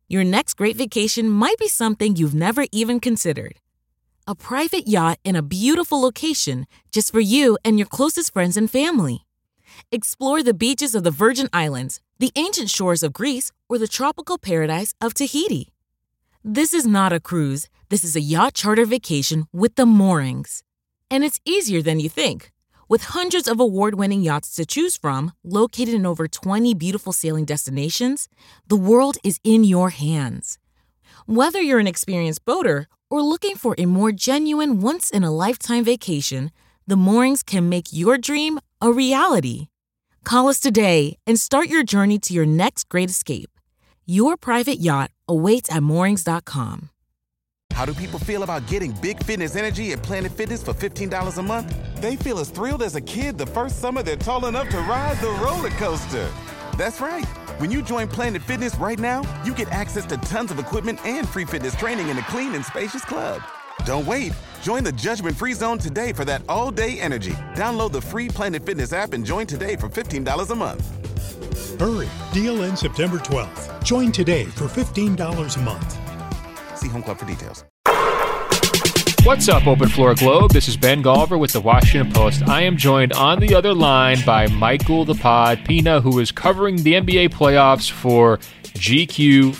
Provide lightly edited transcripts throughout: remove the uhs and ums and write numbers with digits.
Your next great vacation might be something you've never even considered. A private yacht in a beautiful location just for you and your closest friends and family. Explore the beaches of the Virgin Islands, the ancient shores of Greece, or the tropical paradise of Tahiti. This is not a cruise. This is a yacht charter vacation with the moorings. And it's easier than you think. With hundreds of award-winning yachts to choose from, located in over 20 beautiful sailing destinations, the world is in your hands. Whether you're an experienced boater or looking for a more genuine once-in-a-lifetime vacation, the moorings can make your dream a reality. Call us today and start your journey to your next great escape. Your private yacht awaits at moorings.com. How do people feel about getting big fitness energy at Planet Fitness for $15 a month? They feel as thrilled as a kid the first summer they're tall enough to ride the roller coaster. That's right. When you join Planet Fitness right now, you get access to tons of equipment and free fitness training in a clean and spacious club. Don't wait. Join the judgment-free zone today for that all-day energy. Download the free Planet Fitness app and join today for $15 a month. Hurry. Deal ends September 12th. Join today for $15 a month. See Home Club for details. What's up, Open Floor Globe? This is Ben Golliver with the Washington Post. I am joined on the other line by Michael the Pod Pina, who is covering the NBA playoffs for GQ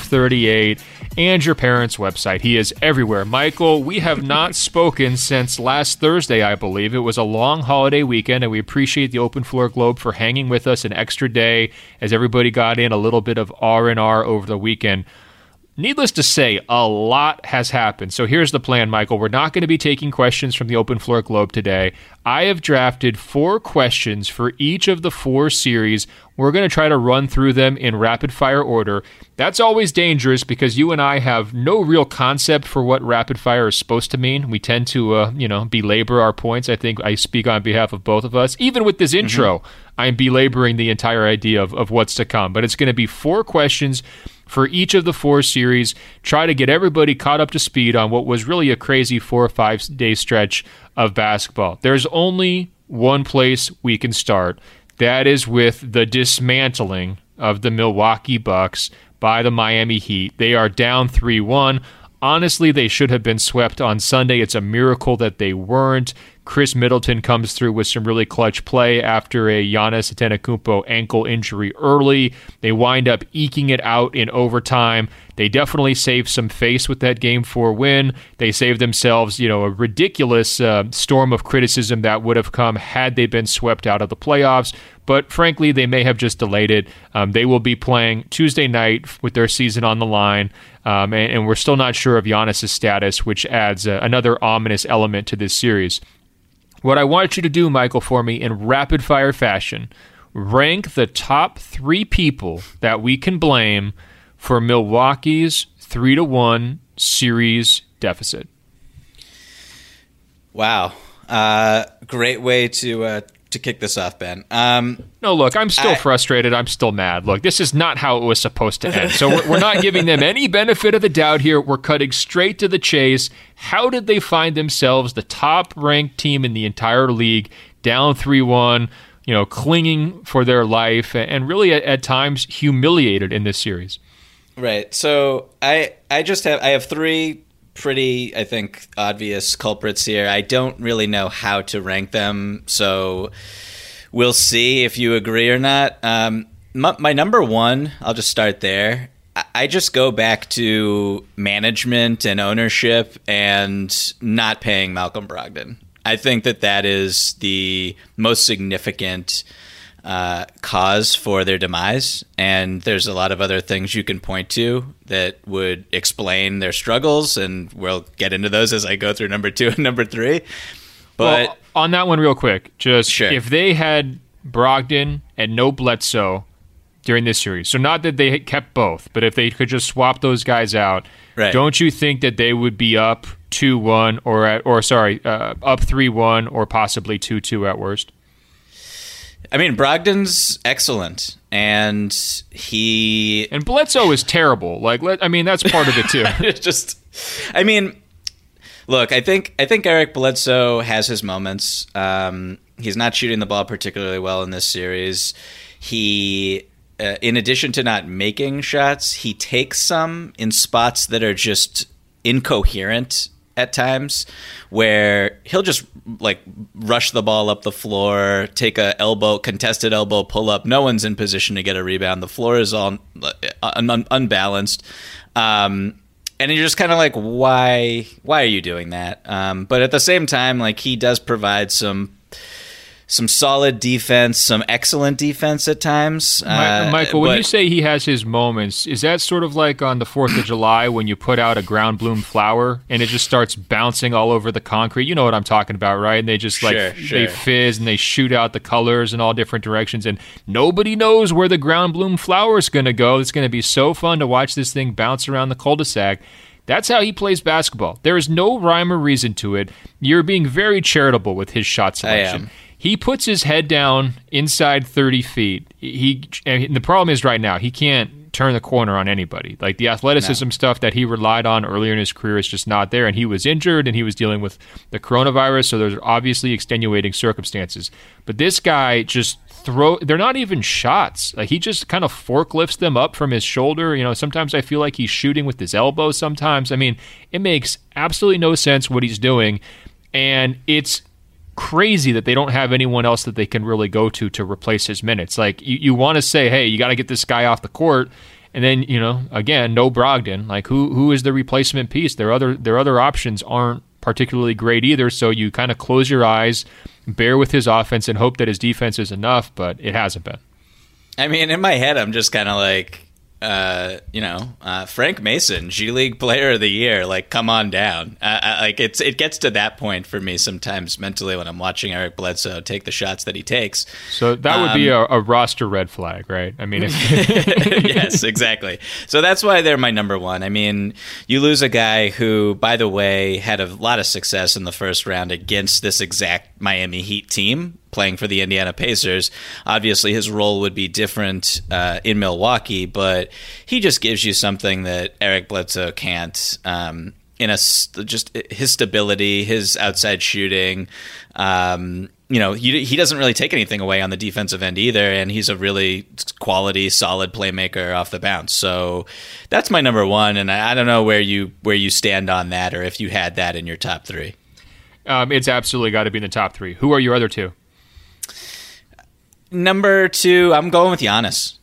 538 and your parents' website. He is everywhere. Michael, we have not spoken since last Thursday, I believe. It was a long holiday weekend, and we appreciate the Open Floor Globe for hanging with us an extra day as everybody got in a little bit of R&R over the weekend. Needless to say, a lot has happened. So here's the plan, Michael. We're not going to be taking questions from the Open Floor Globe today. I have drafted 4 questions for each of the 4 series. We're going to try to run through them in rapid-fire order. That's always dangerous because you and I have no real concept for what rapid-fire is supposed to mean. We tend to, belabor our points. I think I speak on behalf of both of us. Even with this intro, I'm belaboring the entire idea of what's to come. But it's going to be 4 questions for each of the 4 series. Try to get everybody caught up to speed on what was really a crazy 4 or 5 day stretch of basketball. There's only one place we can start. That is with the dismantling of the Milwaukee Bucks by the Miami Heat. They are down 3-1. Honestly, they should have been swept on Sunday. It's a miracle that they weren't. Chris Middleton comes through with some really clutch play after a Giannis Antetokounmpo ankle injury early. They wind up eking it out in overtime. They definitely saved some face with that Game 4 win. They saved themselves, a ridiculous storm of criticism that would have come had they been swept out of the playoffs. But frankly, they may have just delayed it. They will be playing Tuesday night with their season on the line. And we're still not sure of Giannis' status, which adds another ominous element to this series. What I want you to do, Michael, for me in rapid-fire fashion, rank the top 3 people that we can blame for Milwaukee's 3-1 series deficit. Wow. Great way to kick this off, Ben. No, look, I'm still frustrated. I'm still mad. Look, this is not how it was supposed to end. So we're not giving them any benefit of the doubt here. We're cutting straight to the chase. How did they find themselves the top-ranked team in the entire league, down 3-1, clinging for their life, and really at times humiliated in this series? Right. So I have 3 pretty, I think, obvious culprits here. I don't really know how to rank them, so we'll see if you agree or not. My number 1, I'll just start there. I just go back to management and ownership and not paying Malcolm Brogdon. I think that is the most significant cause for their demise, and there's a lot of other things you can point to that would explain their struggles, and we'll get into those as I go through number 2 and number 3. But well, on that one real quick, just sure. If they had Brogdon and no Bledsoe during this series, so not that they kept both, but if they could just swap those guys out, right. Don't you think that they would be up 2-1 up 3-1 or possibly 2-2 at worst? I mean, Brogdon's excellent, and Bledsoe is terrible. That's part of it too. Look, I think Eric Bledsoe has his moments. He's not shooting the ball particularly well in this series. He in addition to not making shots, he takes some in spots that are just incoherent at times, where he'll just like rush the ball up the floor, take a contested elbow pull up. No one's in position to get a rebound. The floor is all unbalanced. And you're just kind of like, why are you doing that? But at the same time, like, he does provide some solid defense, some excellent defense at times. Michael, when you say he has his moments, is that sort of like on the 4th of July when you put out a ground bloom flower and it just starts bouncing all over the concrete? You know what I'm talking about, right? And they just they fizz and they shoot out the colors in all different directions, and nobody knows where the ground bloom flower is going to go. It's going to be so fun to watch this thing bounce around the cul-de-sac. That's how he plays basketball. There is no rhyme or reason to it. You're being very charitable with his shot selection. He puts his head down inside 30 feet. And the problem is right now, he can't turn the corner on anybody. Like, the athleticism stuff that he relied on earlier in his career is just not there. And he was injured and he was dealing with the coronavirus, so there's obviously extenuating circumstances. But this guy just they're not even shots. Like, he just kind of forklifts them up from his shoulder. You know, sometimes I feel like he's shooting with his elbow sometimes. I mean, it makes absolutely no sense what he's doing. And it's crazy that they don't have anyone else that they can really go to replace his minutes. Like, you want to say, hey, you got to get this guy off the court, and then, you know, again, no Brogdon. Like, who is the replacement piece? Their other options aren't particularly great either, so you kind of close your eyes, bear with his offense, and hope that his defense is enough, but it hasn't been. I mean, in my head, I'm just kind of like, Frank Mason, G League Player of the Year. Like, come on down. Like, it gets to that point for me sometimes mentally when I'm watching Eric Bledsoe take the shots that he takes. So that would be a roster red flag, right? I mean, yes, exactly. So that's why they're my number one. I mean, you lose a guy who, by the way, had a lot of success in the first round against this exact Miami Heat team, playing for the Indiana Pacers. Obviously, his role would be different in Milwaukee, but he just gives you something that Eric Bledsoe can't. Just his stability, his outside shooting. He doesn't really take anything away on the defensive end either, and he's a really quality, solid playmaker off the bounce. So that's my number one, and I don't know where you stand on that, or if you had that in your top three. It's absolutely got to be in the top three. Who are your other two? Number two, I'm going with Giannis.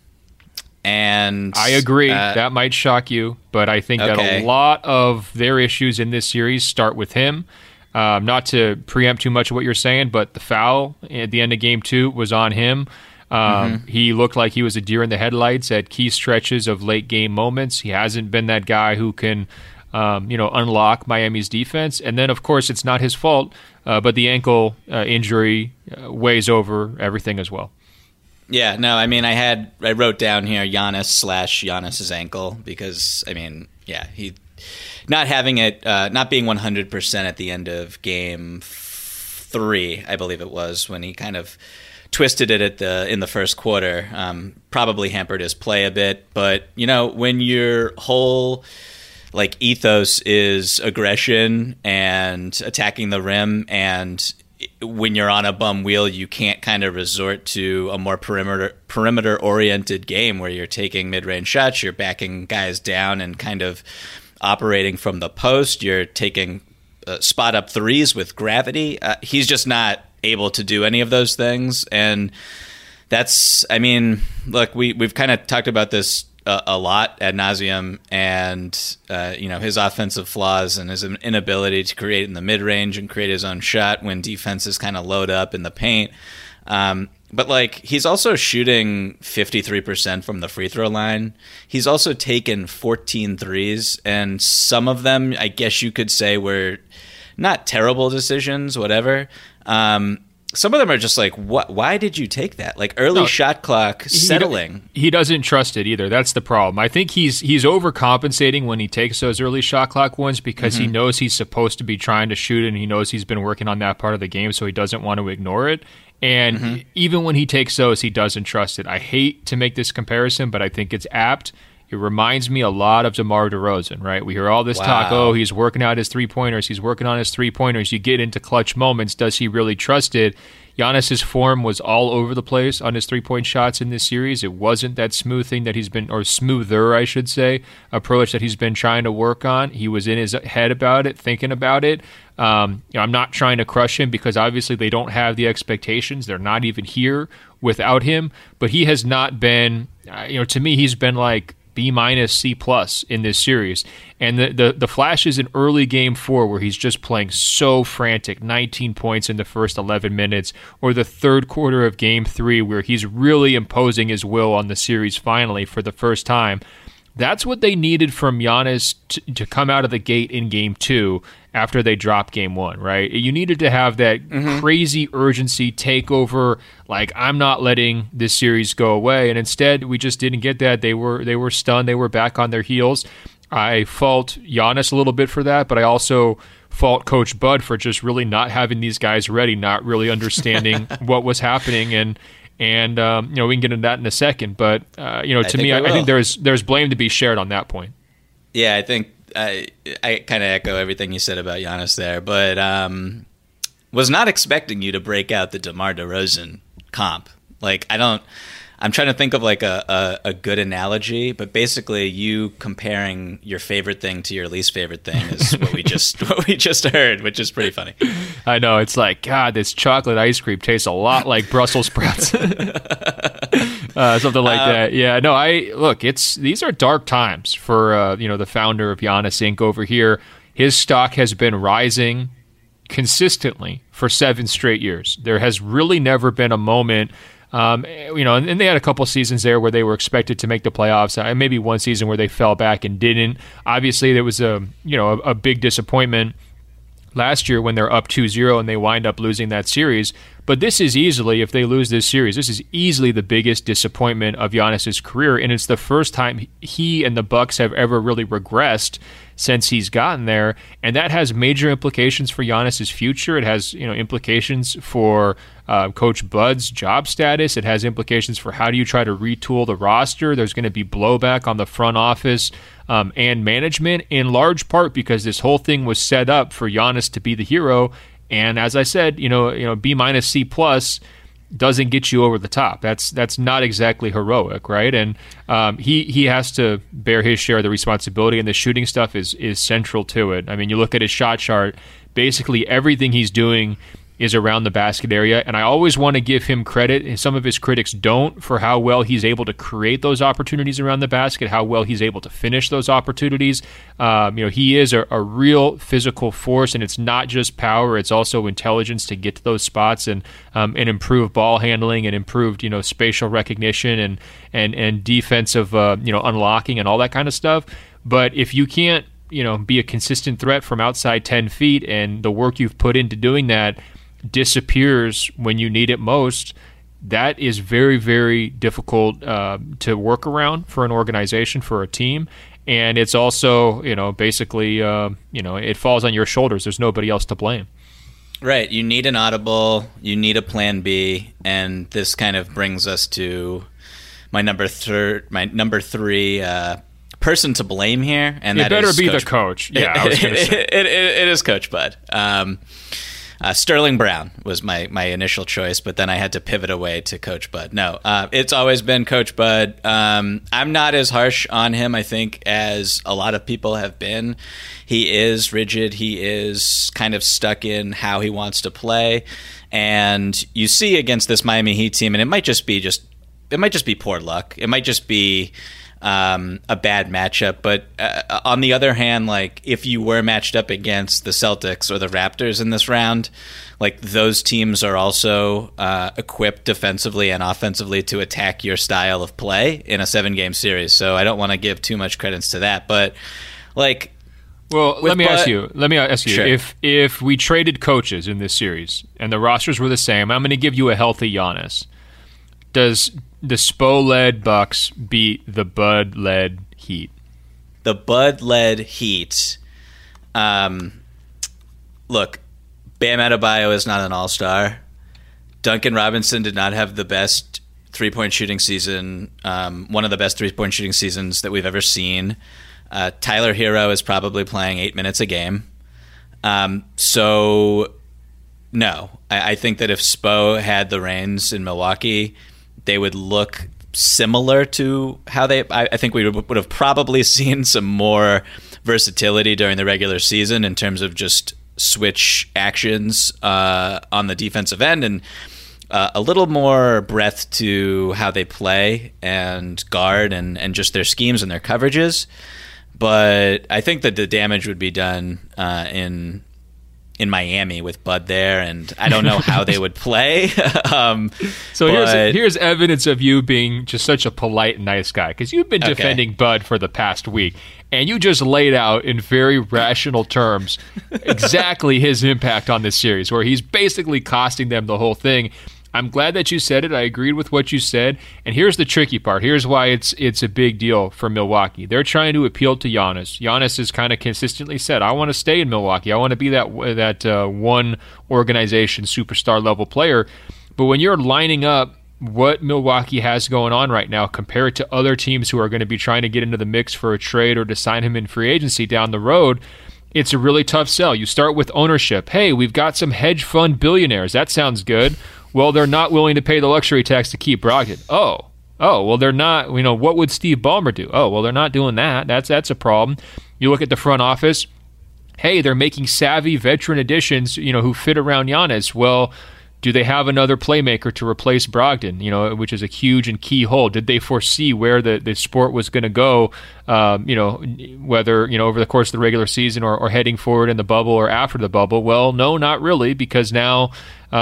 And I agree. That might shock you, but I think that a lot of their issues in this series start with him. Not to preempt too much of what you're saying, but the foul at the end of Game 2 was on him. He looked like he was a deer in the headlights at key stretches of late game moments. He hasn't been that guy who can unlock Miami's defense. And then, of course, it's not his fault, but the ankle injury weighs over everything as well. Yeah, no, I mean, I wrote down here Giannis's ankle because, I mean, yeah, he not having it, not being 100% at the end of Game 3, I believe it was, when he kind of twisted it in the first quarter, probably hampered his play a bit. But, when your whole ethos is aggression and attacking the rim, and when you're on a bum wheel, you can't kind of resort to a more perimeter-oriented game where you're taking mid-range shots, you're backing guys down and kind of operating from the post, you're taking spot-up threes with gravity. He's just not able to do any of those things, and that's, I mean, look, we've kind of talked about this a lot ad nauseum, and his offensive flaws and his inability to create in the mid range and create his own shot when defenses kind of load up in the paint. But he's also shooting 53% from the free throw line. He's also taken 14 threes, and some of them, I guess you could say, were not terrible decisions, whatever. Some of them are just like, what? Why did you take that? Early shot clock settling. He doesn't trust it either. That's the problem. I think he's overcompensating when he takes those early shot clock ones because he knows he's supposed to be trying to shoot it, and he knows he's been working on that part of the game, so he doesn't want to ignore it. And even when he takes those, he doesn't trust it. I hate to make this comparison, but I think it's apt. It reminds me a lot of DeMar DeRozan, right? We hear all this talk, he's working out his three-pointers, he's working on his three-pointers. You get into clutch moments, does he really trust it? Giannis's form was all over the place on his three-point shots in this series. It wasn't that smooth thing that he's been, or smoother, I should say, approach that he's been trying to work on. He was in his head about it, thinking about it. I'm not trying to crush him because obviously they don't have the expectations. They're not even here without him. But he has not been, to me, he's been like B-, C+ in this series. And the flashes in early Game 4 where he's just playing so frantic, 19 points in the first 11 minutes, or the third quarter of Game 3 where he's really imposing his will on the series finally for the first time. That's what they needed from Giannis to come out of the gate in Game 2 after they dropped Game 1, right? You needed to have that crazy urgency take over, like, I'm not letting this series go away. And instead, we just didn't get that. They were stunned. They were back on their heels. I fault Giannis a little bit for that, but I also fault Coach Bud for just really not having these guys ready, not really understanding what was happening. And we can get into that in a second. But, to me, I think there's blame to be shared on that point. Yeah, I think I kind of echo everything you said about Giannis there. But was not expecting you to break out the DeMar DeRozan comp. Like, I'm trying to think of like a good analogy, but basically you comparing your favorite thing to your least favorite thing is what we just heard, which is pretty funny. I know, it's like, God, this chocolate ice cream tastes a lot like Brussels sprouts. Something like that. Yeah, no, these are dark times for the founder of Giannis Inc. over here. His stock has been rising consistently for 7 straight years. There has really never been a moment. And they had a couple seasons there where they were expected to make the playoffs. Maybe one season where they fell back and didn't. Obviously, there was a big disappointment last year when they're up 2-0 and they wind up losing that series. But this is easily, if they lose this series, this is easily the biggest disappointment of Giannis's career, and it's the first time he and the Bucks have ever really regressed since he's gotten there, and that has major implications for Giannis's future. It has implications for Coach Bud's job status. It has implications for how do you try to retool the roster. There's going to be blowback on the front office and management, in large part because this whole thing was set up for Giannis to be the hero. And as I said, B- C+ doesn't get you over the top. That's not exactly heroic, right? And he has to bear his share of the responsibility, and the shooting stuff is central to it. I mean, you look at his shot chart, basically everything he's doing is around the basket area, and I always want to give him credit, and some of his critics don't, for how well he's able to create those opportunities around the basket, how well he's able to finish those opportunities. He is a real physical force, and it's not just power, it's also intelligence to get to those spots and improve ball handling and improved spatial recognition and defensive unlocking and all that kind of stuff. But if you can't be a consistent threat from outside 10 feet, and the work you've put into doing that disappears when you need it most, that is very, very difficult to work around for an organization, for a team. And it's also, basically, it falls on your shoulders. There's nobody else to blame. Right. You need an audible. You need a plan B. And this kind of brings us to my number three person to blame here. And that better is be the coach. Yeah, I was going to say. It is Coach Bud. Sterling Brown was my initial choice, but then I had to pivot away to Coach Bud. No, it's always been Coach Bud. I'm not as harsh on him, I think, as a lot of people have been. He is rigid. He is kind of stuck in how he wants to play. And you see against this Miami Heat team, and it might just be poor luck. It might just be a bad matchup, but on the other hand, like, if you were matched up against the Celtics or the Raptors in this round, like, those teams are also equipped defensively and offensively to attack your style of play in a 7-game series. So I don't want to give too much credence to that, but like, well, let me ask you, sure. if we traded coaches in this series and the rosters were the same, I'm going to give you a healthy Giannis. Does the Spo-led Bucks beat the Bud-led Heat? The Bud-led Heat. Look, Bam Adebayo is not an all-star. Duncan Robinson did not have the best 3-point shooting season, one of the best 3-point shooting seasons that we've ever seen. Tyler Hero is probably playing 8 minutes a game. So, no. I think that if Spo had the reins in Milwaukee, they would look similar to how they... I think we would have probably seen some more versatility during the regular season in terms of just switch actions on the defensive end, and a little more breadth to how they play and guard and just their schemes and their coverages. But I think that the damage would be done in Miami with Bud there, and I don't know how they would play. So here's evidence of you being just such a polite and nice guy, because you've been defending Bud for the past week, and you just laid out in very rational terms exactly his impact on this series, where he's basically costing them the whole thing. I'm glad that you said it. I agreed with what you said. And here's the tricky part. Here's why it's a big deal for Milwaukee. They're trying to appeal to Giannis. Giannis has kind of consistently said, I want to stay in Milwaukee. I want to be that one organization superstar level player. But when you're lining up what Milwaukee has going on right now compared to other teams who are going to be trying to get into the mix for a trade or to sign him in free agency down the road, it's a really tough sell. You start with ownership. Hey, we've got some hedge fund billionaires. That sounds good. Well, they're not willing to pay the luxury tax to keep Brogdon. Oh, well, they're not. What would Steve Ballmer do? Oh, well, they're not doing that. That's a problem. You look at the front office. Hey, they're making savvy veteran additions, who fit around Giannis. Well, do they have another playmaker to replace Brogdon, which is a huge and key hole? Did they foresee where the sport was going to go, whether, over the course of the regular season or heading forward in the bubble or after the bubble? Well, no, not really, because now,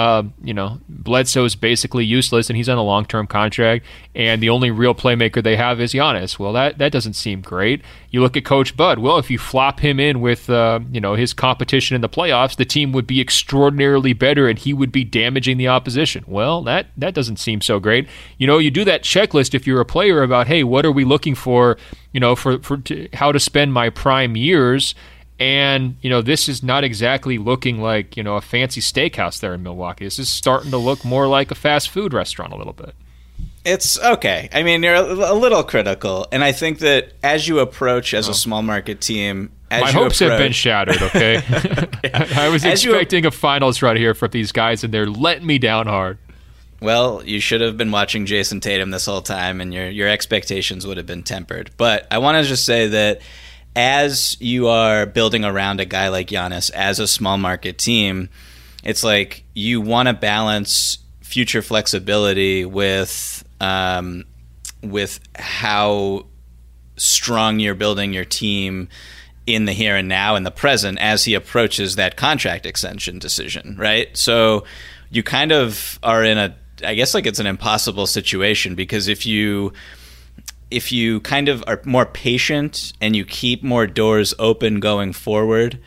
Bledsoe is basically useless and he's on a long-term contract, and the only real playmaker they have is Giannis. Well, that doesn't seem great. You look at Coach Bud. Well, if you flop him in with, his competition in the playoffs, the team would be extraordinarily better and he would be damaging the opposition. Well, that doesn't seem so great. You do that checklist if you're a player about, hey, what are we looking for, how to spend my prime years? And, this is not exactly looking like, a fancy steakhouse there in Milwaukee. This is starting to look more like a fast food restaurant a little bit. It's okay. I mean, you're a little critical. And I think that as you approach as a small market team, my hopes have been shattered, okay? I was expecting a finals run here from these guys, and they're letting me down hard. Well, you should have been watching Jason Tatum this whole time, and your expectations would have been tempered. But I want to just say that as you are building around a guy like Giannis as a small market team, it's like you want to balance future flexibility with how strong you're building your team in the here and now, in the present, as he approaches that contract extension decision, right? So you kind of are in I guess like it's an impossible situation, because if you kind of are more patient and you keep more doors open going forward,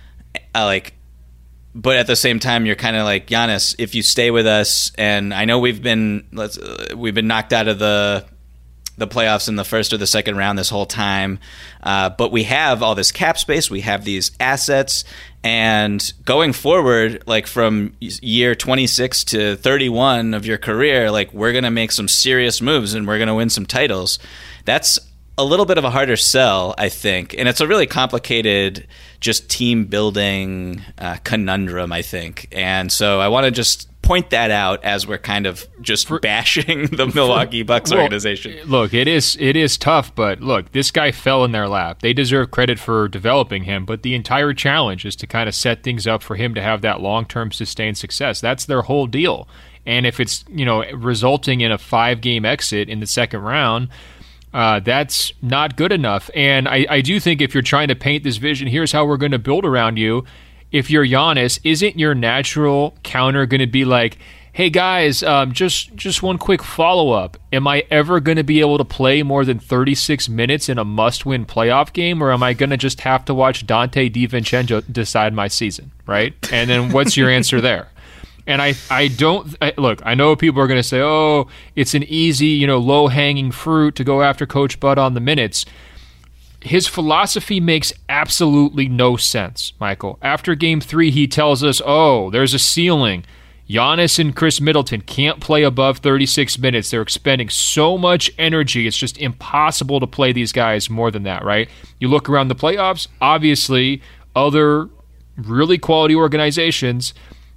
but at the same time, you're kind of like, Giannis, if you stay with us, and I know we've been knocked out of the playoffs in the first or the second round this whole time, but we have all this cap space, we have these assets, and going forward, like from year 26 to 31 of your career, like we're going to make some serious moves and we're going to win some titles. That's a little bit of a harder sell, I think. And it's a really complicated just team building conundrum, I think. And so I want to just point that out as we're kind of just bashing the Milwaukee Bucks organization. Look, it is tough, but look, this guy fell in their lap. They deserve credit for developing him, but the entire challenge is to kind of set things up for him to have that long-term sustained success. That's their whole deal. And if it's, resulting in a 5-game exit in the second round, that's not good enough. And I do think if you're trying to paint this vision, here's how we're going to build around you. If you're Giannis, isn't your natural counter going to be like, hey guys, just one quick follow-up. Am I ever going to be able to play more than 36 minutes in a must-win playoff game, or am I going to just have to watch Dante DiVincenzo decide my season, right? And then what's your answer there? And I know people are going to say, oh, it's an easy, low-hanging fruit to go after Coach Bud on the minutes. His philosophy makes absolutely no sense, Michael. After Game 3, he tells us, oh, there's a ceiling. Giannis and Chris Middleton can't play above 36 minutes. They're expending so much energy. It's just impossible to play these guys more than that, right? You look around the playoffs, obviously, other really quality organizations,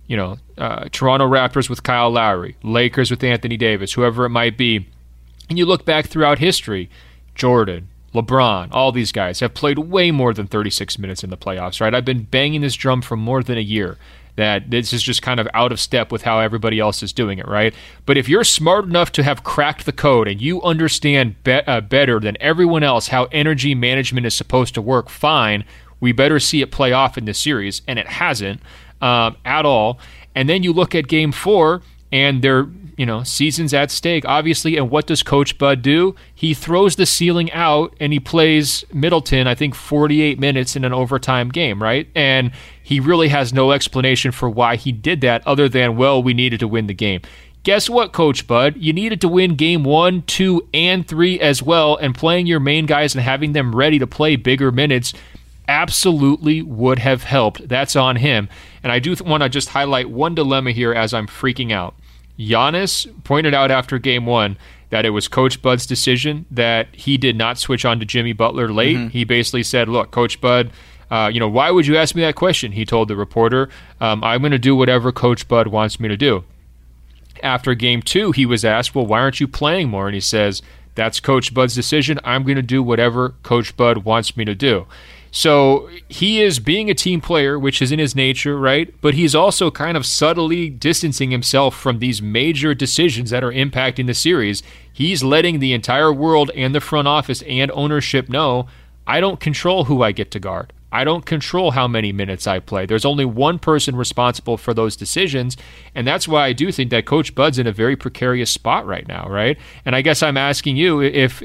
Toronto Raptors with Kyle Lowry, Lakers with Anthony Davis, whoever it might be. And you look back throughout history, Jordan, LeBron, all these guys have played way more than 36 minutes in the playoffs, right? I've been banging this drum for more than a year that this is just kind of out of step with how everybody else is doing it, right? But if you're smart enough to have cracked the code and you understand better than everyone else how energy management is supposed to work, fine, we better see it play off in this series, and it hasn't at all. And then you look at Game 4, and they're season's at stake, obviously. And what does Coach Bud do? He throws the ceiling out and he plays Middleton, I think, 48 minutes in an overtime game, right? And he really has no explanation for why he did that other than, well, we needed to win the game. Guess what, Coach Bud? You needed to win Game 1, 2, and 3 as well, and playing your main guys and having them ready to play bigger minutes absolutely would have helped. That's on him. And I do want to just highlight one dilemma here as I'm freaking out. Giannis pointed out after Game 1 that it was Coach Bud's decision that he did not switch on to Jimmy Butler late. Mm-hmm. He basically said, look, Coach Bud, why would you ask me that question? He told the reporter, I'm going to do whatever Coach Bud wants me to do. After Game 2, he was asked, well, why aren't you playing more? And he says, that's Coach Bud's decision. I'm going to do whatever Coach Bud wants me to do. So he is being a team player, which is in his nature, right? But he's also kind of subtly distancing himself from these major decisions that are impacting the series. He's letting the entire world and the front office and ownership know, I don't control who I get to guard. I don't control how many minutes I play. There's only one person responsible for those decisions, and that's why I do think that Coach Bud's in a very precarious spot right now, right? And I guess I'm asking you, if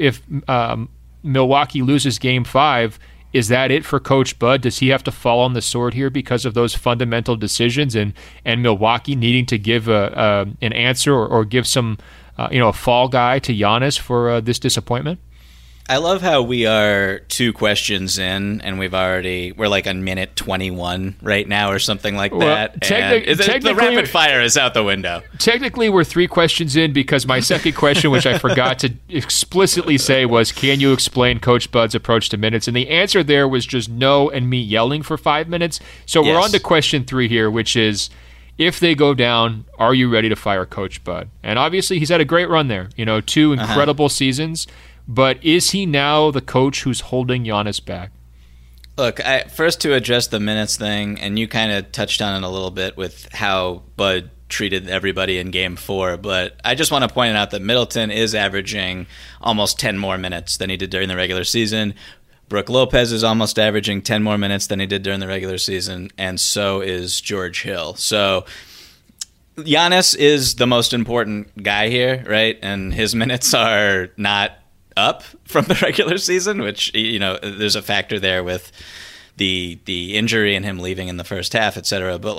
Milwaukee loses Game 5, is that it for Coach Bud? Does he have to fall on the sword here because of those fundamental decisions and Milwaukee needing to give an answer or give some a fall guy to Giannis for this disappointment? I love how we are 2 questions in, and we're like on minute 21 right now or something like that. The rapid fire is out the window. Technically, we're 3 questions in because my second question, which I forgot to explicitly say, was, can you explain Coach Bud's approach to minutes? And the answer there was just no and me yelling for 5 minutes. So We're on to question 3 here, which is, if they go down, are you ready to fire Coach Bud? And obviously, he's had a great run there. 2 incredible seasons. But is he now the coach who's holding Giannis back? Look, first to address the minutes thing, and you kind of touched on it a little bit with how Bud treated everybody in Game 4, but I just want to point out that Middleton is averaging almost 10 more minutes than he did during the regular season. Brook Lopez is almost averaging 10 more minutes than he did during the regular season, and so is George Hill. So Giannis is the most important guy here, right? And his minutes are not up from the regular season, which, there's a factor there with the injury and him leaving in the first half, etc. But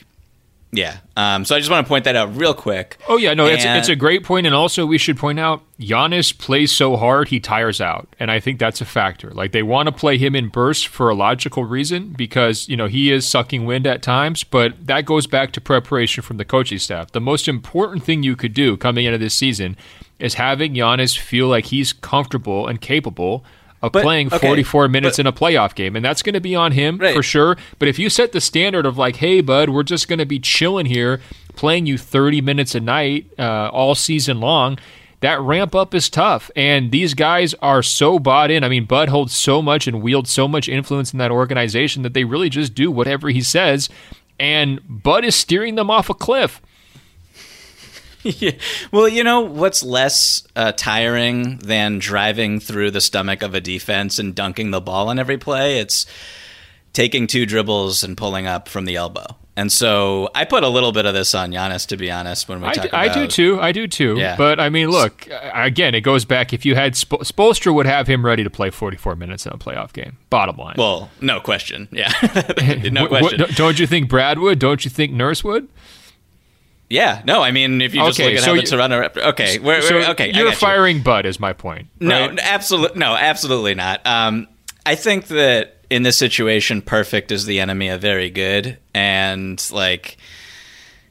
so I just want to point that out real quick. Oh yeah, no, it's a great point, and also we should point out Giannis plays so hard he tires out, and I think that's a factor. They want to play him in bursts for a logical reason because he is sucking wind at times, but that goes back to preparation from the coaching staff. The most important thing you could do coming into this season is having Giannis feel like he's comfortable and capable of playing 44 minutes in a playoff game. And that's going to be on him for sure. But if you set the standard of hey, bud, we're just going to be chilling here, playing you 30 minutes a night all season long, that ramp up is tough. And these guys are so bought in. I mean, Bud holds so much and wields so much influence in that organization that they really just do whatever he says. And Bud is steering them off a cliff. Yeah. Well, what's less tiring than driving through the stomach of a defense and dunking the ball on every play? It's taking 2 dribbles and pulling up from the elbow. And so I put a little bit of this on Giannis, to be honest, when we talk about... I do too. Yeah. But, I mean, look, again, it goes back. If you had... Spoelstra would have him ready to play 44 minutes in a playoff game. Bottom line. Well, no question. Yeah. No question. Don't you think Brad would? Don't you think Nurse would? Yeah, no, I mean, if you just look at how the Toronto... Okay, you're firing Bud is my point. Right? No, absolutely not. I think that in this situation, perfect is the enemy of very good. And,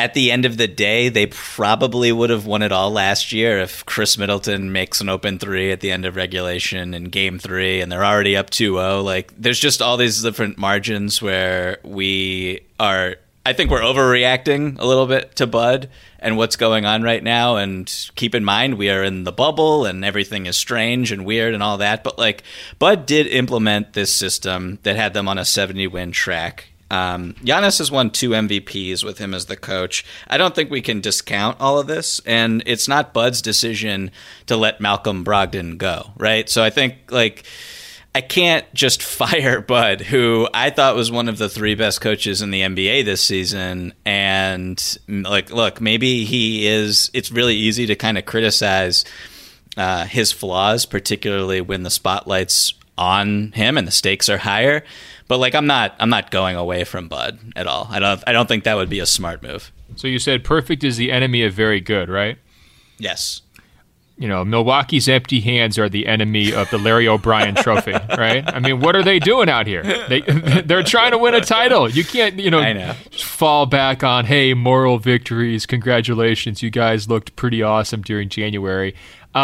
at the end of the day, they probably would have won it all last year if Chris Middleton makes an open three at the end of regulation in game 3 and they're already up 2-0. Like, there's just all these different margins where I think we're overreacting a little bit to Bud and what's going on right now. And keep in mind, we are in the bubble and everything is strange and weird and all that. But like, Bud did implement this system that had them on a 70-win track. Giannis has won 2 MVPs with him as the coach. I don't think we can discount all of this, and it's not Bud's decision to let Malcolm Brogdon go, right? So I think, like, I can't just fire Bud, who I thought was one of the 3 best coaches in the NBA this season, and, like, look, maybe he is. It's really easy to kind of criticize his flaws, particularly when the spotlight's on him and the stakes are higher. But like, I'm not going away from Bud at all. I don't think that would be a smart move. So you said perfect is the enemy of very good, right? Yes. You know, Milwaukee's empty hands are the enemy of the Larry O'Brien trophy, right? I mean, what are they doing out here? They're trying to win a title. You can't, I know. Just fall back on, hey, moral victories, congratulations, you guys looked pretty awesome during January.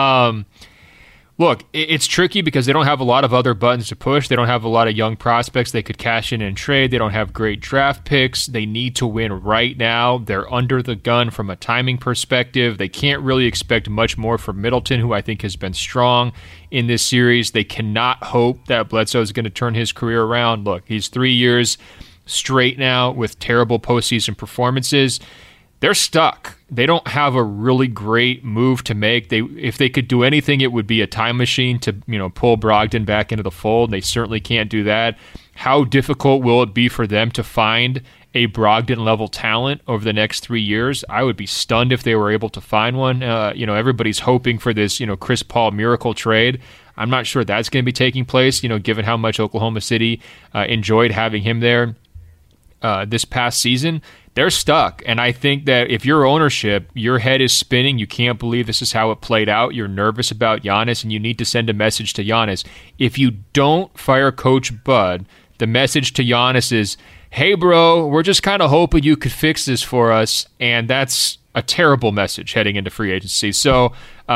Look, it's tricky because they don't have a lot of other buttons to push. They don't have a lot of young prospects they could cash in and trade. They don't have great draft picks. They need to win right now. They're under the gun from a timing perspective. They can't really expect much more from Middleton, who I think has been strong in this series. They cannot hope that Bledsoe is going to turn his career around. Look, he's 3 years straight now with terrible postseason performances. They're stuck. They don't have a really great move to make. If they could do anything, it would be a time machine to, pull Brogdon back into the fold. They certainly can't do that. How difficult will it be for them to find a Brogdon-level talent over the next 3 years? I would be stunned if they were able to find one. Everybody's hoping for this, Chris Paul miracle trade. I'm not sure that's going to be taking place, given how much Oklahoma City enjoyed having him there this past season. They're stuck, and I think that if you're ownership, your head is spinning. You can't believe this is how it played out. You're nervous about Giannis, and you need to send a message to Giannis. If you don't fire Coach Bud, the message to Giannis is, hey, bro, we're just kind of hoping you could fix this for us, and that's a terrible message heading into free agency. So,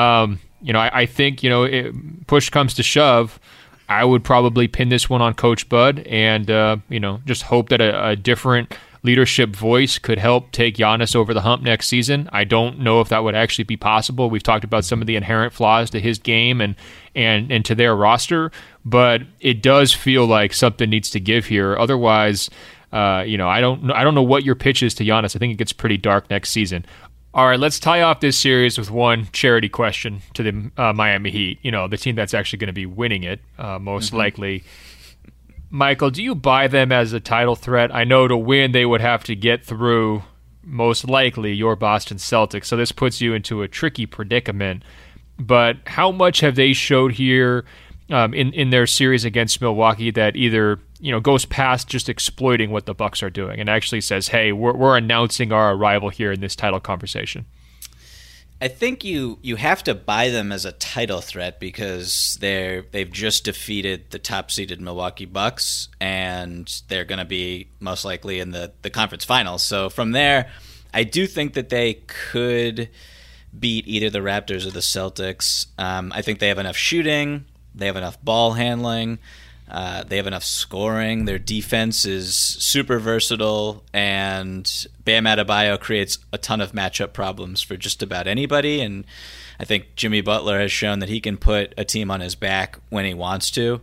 I think, push comes to shove, I would probably pin this one on Coach Bud and, just hope that a different leadership voice could help take Giannis over the hump next season. I don't know if that would actually be possible. We've talked about some of the inherent flaws to his game and to their roster, but it does feel like something needs to give here. Otherwise, I don't know what your pitch is to Giannis. I think it gets pretty dark next season. All right, let's tie off this series with one charity question to the Miami Heat, the team that's actually going to be winning it most likely. Michael, do you buy them as a title threat? I know to win they would have to get through, most likely, your Boston Celtics, so this puts you into a tricky predicament. But how much have they showed here in their series against Milwaukee that either goes past just exploiting what the Bucks are doing and actually says, hey, we're announcing our arrival here in this title conversation? I think you have to buy them as a title threat because they've just defeated the top-seeded Milwaukee Bucks, and they're going to be most likely in the conference finals. So from there, I do think that they could beat either the Raptors or the Celtics. I think they have enough shooting. They have enough ball handling. They have enough scoring. Their defense is super versatile, and Bam Adebayo creates a ton of matchup problems for just about anybody. And I think Jimmy Butler has shown that he can put a team on his back when he wants to.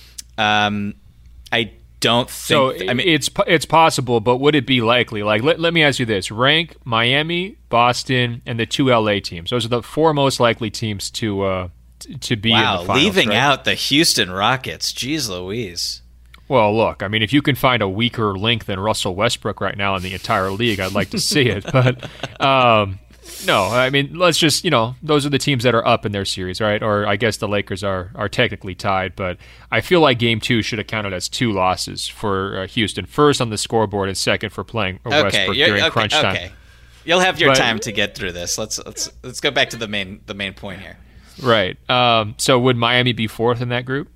I don't think. So it's possible, but would it be likely? Like, let me ask you this: rank Miami, Boston, and the 2 LA teams. Those are the 4 most likely teams to be in the finals, leaving right? out the Houston Rockets. Jeez Louise. Well, look, I mean, if you can find a weaker link than Russell Westbrook right now in the entire league, I'd like to see it. But no, I mean, let's just, those are the teams that are up in their series, right? Or I guess the Lakers are technically tied. But I feel like Game 2 should have counted as 2 losses for Houston. First on the scoreboard and second for playing Westbrook during crunch time. Okay. You'll have your time to get through this. Let's go back to the main point here. Right. So would Miami be 4th in that group?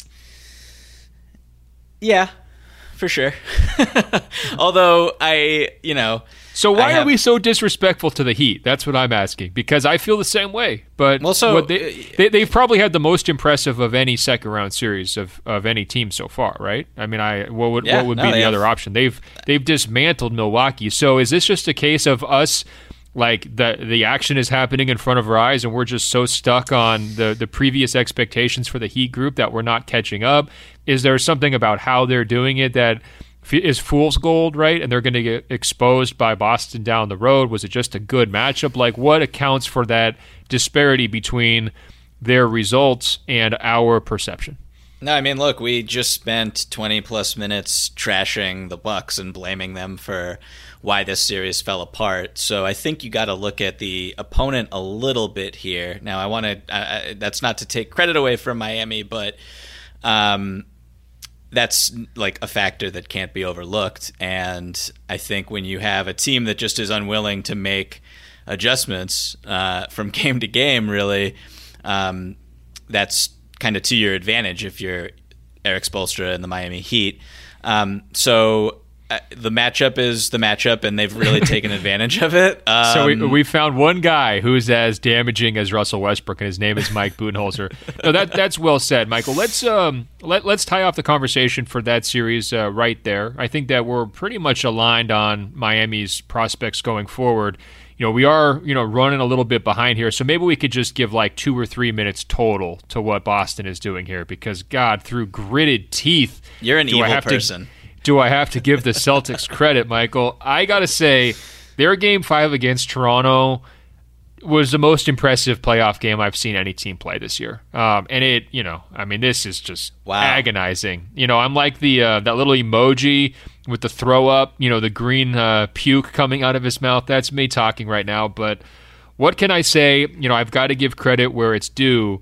Yeah, for sure. Although So why are we so disrespectful to the Heat? That's what I'm asking, because I feel the same way. But they've probably had the most impressive of any second-round series of any team so far, right? I mean, what would be the other option? They've dismantled Milwaukee. So is this just a case of us, like the action is happening in front of our eyes, and we're just so stuck on the previous expectations for the Heat group that we're not catching up? Is there something about how they're doing it that is fool's gold, right? And they're going to get exposed by Boston down the road? Was it just a good matchup? Like, what accounts for that disparity between their results and our perception? No, I mean, look, we just spent 20-plus minutes trashing the Bucks and blaming them for why this series fell apart. So I think you got to look at the opponent a little bit here. Now, I want to that's not to take credit away from Miami, but that's like a factor that can't be overlooked. And I think when you have a team that just is unwilling to make adjustments from game to game, really, that's kind of to your advantage if you're Erik Spoelstra and the Miami Heat. So the matchup is the matchup, and they've really taken advantage of it. So we found one guy who's as damaging as Russell Westbrook, and his name is Mike Budenholzer. No, that's well said, Michael. Let's tie off the conversation for that series right there. I think that we're pretty much aligned on Miami's prospects going forward. We are, running a little bit behind here, so maybe we could just give like 2 or 3 minutes total to what Boston is doing here, because, God, through gritted teeth, you're an evil person. Do I have to give the Celtics credit, Michael? I got to say, their Game 5 against Toronto was the most impressive playoff game I've seen any team play this year. And it, this is just agonizing. I'm like that little emoji with the throw up, the green puke coming out of his mouth. That's me talking right now. But what can I say? I've got to give credit where it's due.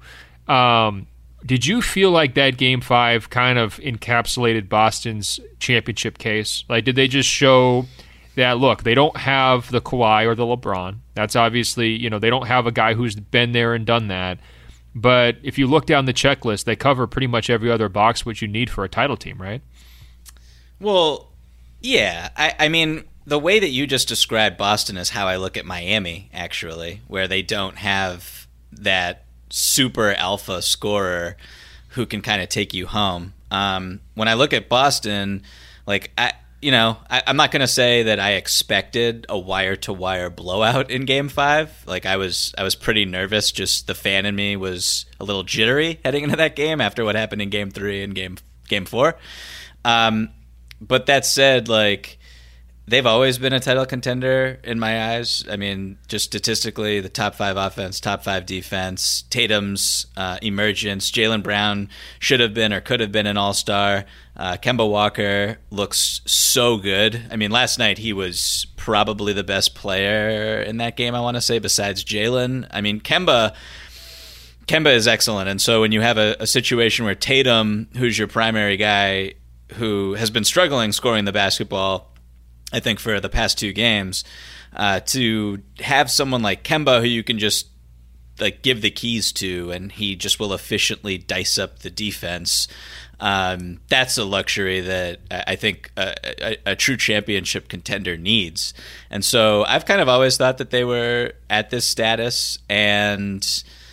Did you feel like that Game 5 kind of encapsulated Boston's championship case? Like, did they just show that, look, they don't have the Kawhi or the LeBron. That's obviously, they don't have a guy who's been there and done that. But if you look down the checklist, they cover pretty much every other box which you need for a title team, right? Well, yeah. I mean, the way that you just described Boston is how I look at Miami, actually, where they don't have that super alpha scorer who can kind of take you home. When I look at Boston, like I'm not going to say that I expected a wire-to-wire blowout in Game 5. Like I was pretty nervous. Just the fan in me was a little jittery heading into that game after what happened in Game 3 and Game 4. But that said, like, they've always been a title contender in my eyes. I mean, just statistically, the top 5 offense, top 5 defense, Tatum's emergence. Jaylen Brown should have been or could have been an all-star. Kemba Walker looks so good. I mean, last night he was probably the best player in that game, I want to say, besides Jaylen. I mean, Kemba is excellent. And so when you have a situation where Tatum, who's your primary guy, who has been struggling scoring the basketball, I think, for the past 2 games, to have someone like Kemba who you can just like give the keys to and he just will efficiently dice up the defense, that's a luxury that I think a true championship contender needs. And so I've kind of always thought that they were at this status, and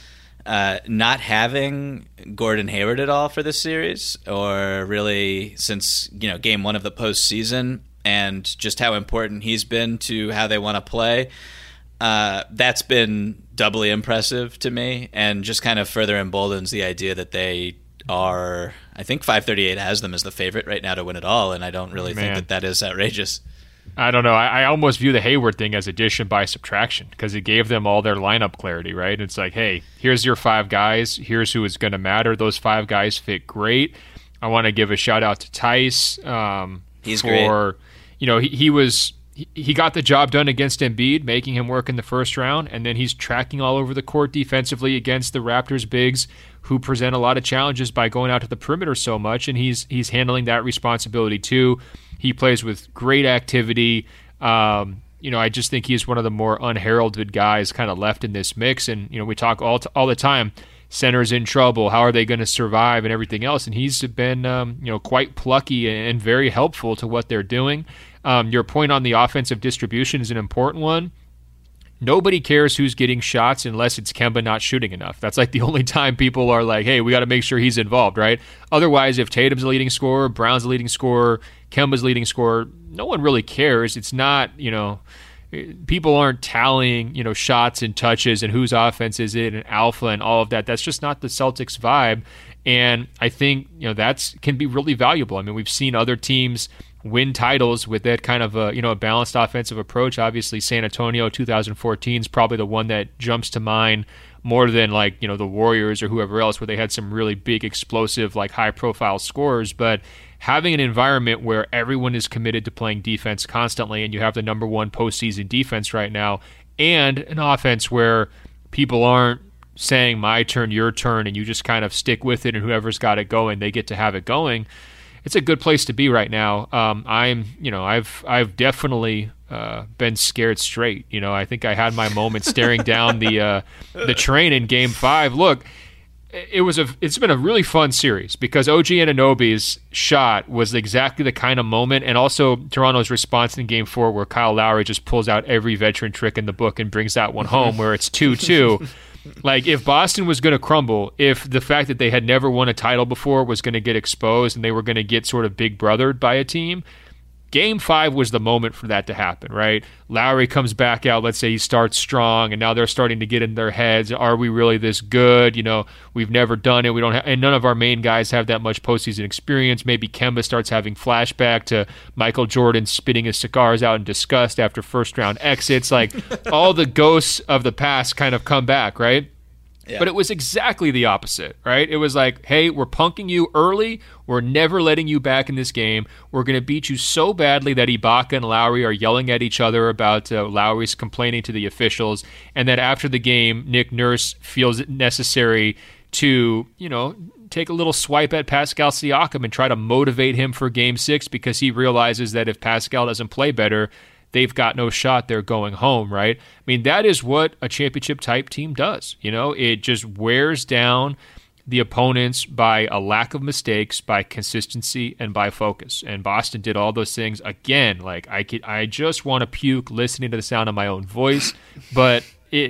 not having Gordon Hayward at all for this series, or really since Game 1 of the postseason, and just how important he's been to how they want to play, that's been doubly impressive to me, and just kind of further emboldens the idea that they are, I think 538 has them as the favorite right now to win it all, and I don't really think that is outrageous. I don't know. I almost view the Hayward thing as addition by subtraction, because it gave them all their lineup clarity, right? It's like, hey, here's your 5 guys. Here's who is going to matter. Those 5 guys fit great. I want to give a shout-out to Tice. He's great. He got the job done against Embiid, making him work in the first round, and then he's tracking all over the court defensively against the Raptors bigs, who present a lot of challenges by going out to the perimeter so much, and he's handling that responsibility too. He plays with great activity. I just think he's one of the more unheralded guys kind of left in this mix, and we talk all the time. center's in trouble. How are they going to survive and everything else? And he's been, quite plucky and very helpful to what they're doing. Your point on the offensive distribution is an important one. Nobody cares who's getting shots unless it's Kemba not shooting enough. That's like the only time people are like, hey, we got to make sure he's involved, right? Otherwise, if Tatum's the leading scorer, Brown's the leading scorer, Kemba's leading scorer, no one really cares. It's not, people aren't tallying, shots and touches and whose offense is it and alpha and all of that. That's just not the Celtics vibe. And I think, that can be really valuable. I mean, we've seen other teams win titles with that kind of a balanced offensive approach. Obviously, San Antonio 2014 is probably the one that jumps to mind more than the Warriors or whoever else, where they had some really big, explosive, high profile scorers. But having an environment where everyone is committed to playing defense constantly, and you have the number one postseason defense right now, and an offense where people aren't saying my turn, your turn, and you just kind of stick with it, and whoever's got it going, they get to have it going. It's a good place to be right now. I've definitely been scared straight. I think I had my moment staring down the train in Game 5. Look, it's been a really fun series because OG Anunoby's shot was exactly the kind of moment, and also Toronto's response in Game 4 where Kyle Lowry just pulls out every veteran trick in the book and brings that one home where it's 2-2. If Boston was going to crumble, if the fact that they had never won a title before was going to get exposed and they were going to get sort of big brothered by a team, Game 5 was the moment for that to happen, right? Lowry comes back out. Let's say he starts strong, and now they're starting to get in their heads. Are we really this good? We've never done it. We don't, and none of our main guys have that much postseason experience. Maybe Kemba starts having flashback to Michael Jordan spitting his cigars out in disgust after first round exits. All the ghosts of the past kind of come back, right? Yeah. But it was exactly the opposite, right? It was like, hey, we're punking you early. We're never letting you back in this game. We're going to beat you so badly that Ibaka and Lowry are yelling at each other about Lowry's complaining to the officials. And that after the game, Nick Nurse feels it necessary to, take a little swipe at Pascal Siakam and try to motivate him for Game 6 because he realizes that if Pascal doesn't play better, they've got no shot. They're going home, right? I mean, that is what a championship-type team does. It just wears down the opponents by a lack of mistakes, by consistency, and by focus. And Boston did all those things. Again, I just want to puke listening to the sound of my own voice, but it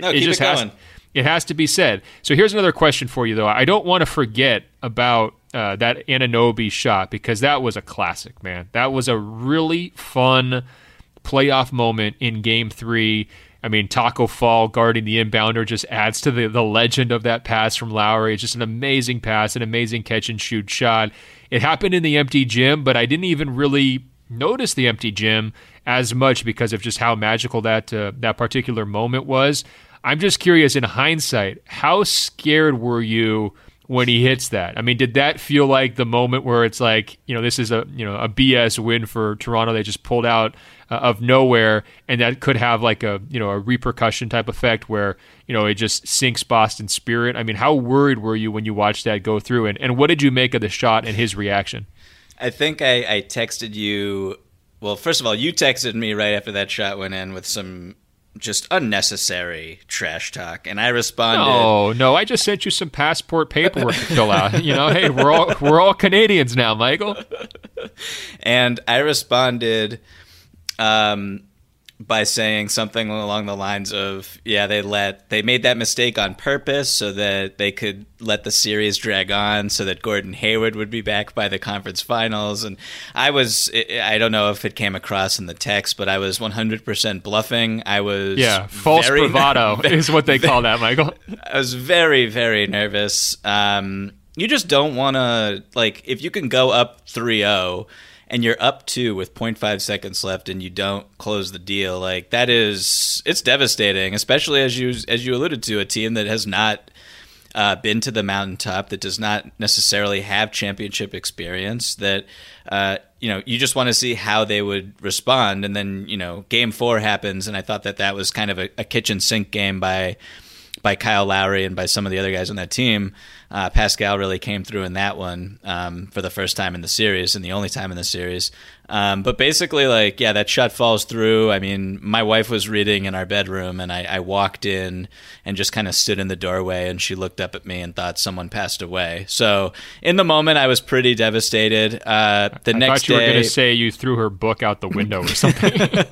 has to be said. So here's another question for you, though. I don't want to forget about that Anunoby shot because that was a classic, man. That was a really fun playoff moment in Game 3. I mean, Taco Fall guarding the inbounder just adds to the legend of that pass from Lowry. It's just an amazing pass, an amazing catch-and-shoot shot. It happened in the empty gym, but I didn't even really notice the empty gym as much because of just how magical that particular moment was. I'm just curious, in hindsight, how scared were you when he hits that? I mean, did that feel like the moment where it's like, this is a BS win for Toronto? They just pulled out of nowhere, and that could have a repercussion type effect where, it just sinks Boston's spirit. I mean, how worried were you when you watched that go through? And what did you make of the shot and his reaction? I think I texted you. Well, first of all, you texted me right after that shot went in with some just unnecessary trash talk, and I responded, No, I just sent you some passport paperwork to fill out. Hey, we're all Canadians now, Michael. And I responded by saying something along the lines of, they made that mistake on purpose so that they could let the series drag on so that Gordon Hayward would be back by the conference finals. And I don't know if it came across in the text, but I was 100% bluffing. I was false bravado is what they call that, Michael. I was very, very nervous. You just don't want to, if you can go up 3-0 and you're up 2 with 0.5 seconds left and you don't close the deal, it's devastating, especially as you alluded to, a team that has not been to the mountaintop, that does not necessarily have championship experience, that you just want to see how they would respond. And then Game 4 happens, and I thought that was kind of a kitchen sink game by by Kyle Lowry and by some of the other guys on that team. Pascal really came through in that one for the first time in the series and the only time in the series. But basically, like, yeah, that shot falls through. I mean, my wife was reading in our bedroom, and I walked in and just kind of stood in the doorway, and she looked up at me and thought someone passed away. So in the moment, I was pretty devastated. I thought you were going to say you threw her book out the window or something.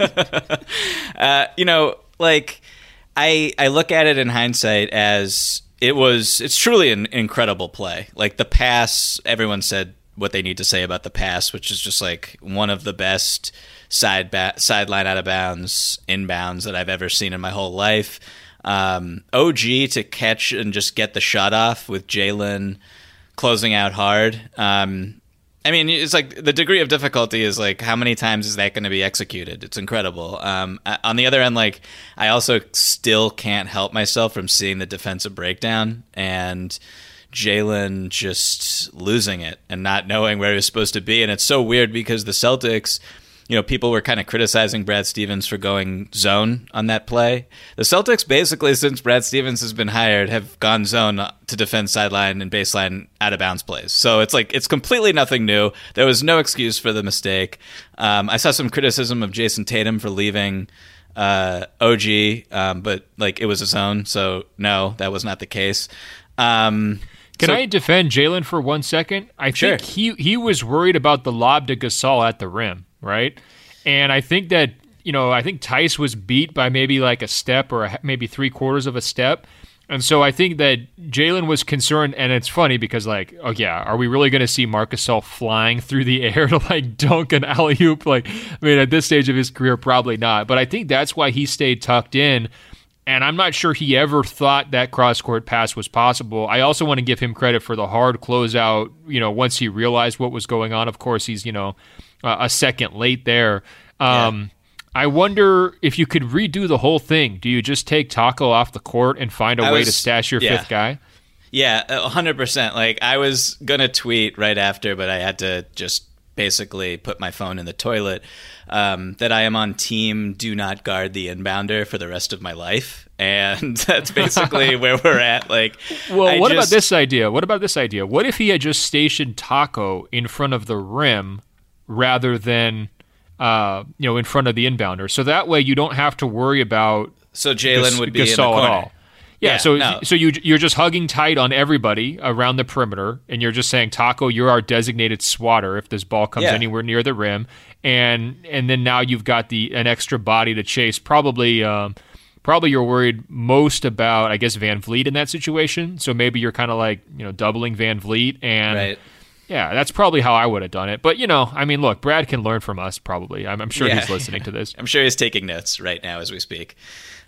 Like, I look at it in hindsight as it's truly an incredible play. Like, the pass, everyone said what they need to say about the pass, which is just like one of the best sideline out of bounds inbounds that I've ever seen in my whole life. OG to catch and just get the shot off with Jalen closing out hard. I mean, it's like the degree of difficulty is like, how many times is that going to be executed? It's incredible. On the other end, like, I also still can't help myself from seeing the defensive breakdown and Jalen just losing it and not knowing where he was supposed to be. And it's so weird because the Celtics, people were kind of criticizing Brad Stevens for going zone on that play. The Celtics basically, since Brad Stevens has been hired, have gone zone to defend sideline and baseline out of bounds plays. So it's like, it's completely nothing new. There was no excuse for the mistake. I saw some criticism of Jason Tatum for leaving OG, but like, it was a zone. So no, that was not the case. Can I defend Jalen for 1 second? I think he was worried about the lob to Gasol at the rim, right? And I think that, I think Tice was beat by maybe like a step or maybe 3/4 of a step. And so I think that Jalen was concerned, and it's funny because, like, oh yeah, are we really going to see Marc Gasol flying through the air to like dunk an alley-oop? Like, I mean, at this stage of his career, probably not. But I think that's why he stayed tucked in. And I'm not sure he ever thought that cross-court pass was possible. I also want to give him credit for the hard closeout, once he realized what was going on. Of course, he's, a second late there. I wonder if you could redo the whole thing. Do you just take Taco off the court and find a way to stash your fifth guy? Yeah, 100%. Like, I was going to tweet right after, but I had to just basically put my phone in the toilet, that I am on team do not guard the inbounder for the rest of my life. And that's basically where we're at. Like, well, what about this idea? What if he had just stationed Taco in front of the rim rather than, in front of the inbounder? So that way you don't have to worry about Jalen would be in the corner. At all. Yeah, so you're just hugging tight on everybody around the perimeter, and you're just saying, Taco, you're our designated swatter if this ball comes anywhere near the rim, and then now you've got an extra body to chase. Probably you're worried most about, I guess, Van Vliet in that situation. So maybe you're kind of like doubling Van Vliet, and right. Yeah, that's probably how I would have done it. But I mean, look, Brad can learn from us. Probably, I'm sure he's listening to this. I'm sure he's taking notes right now as we speak.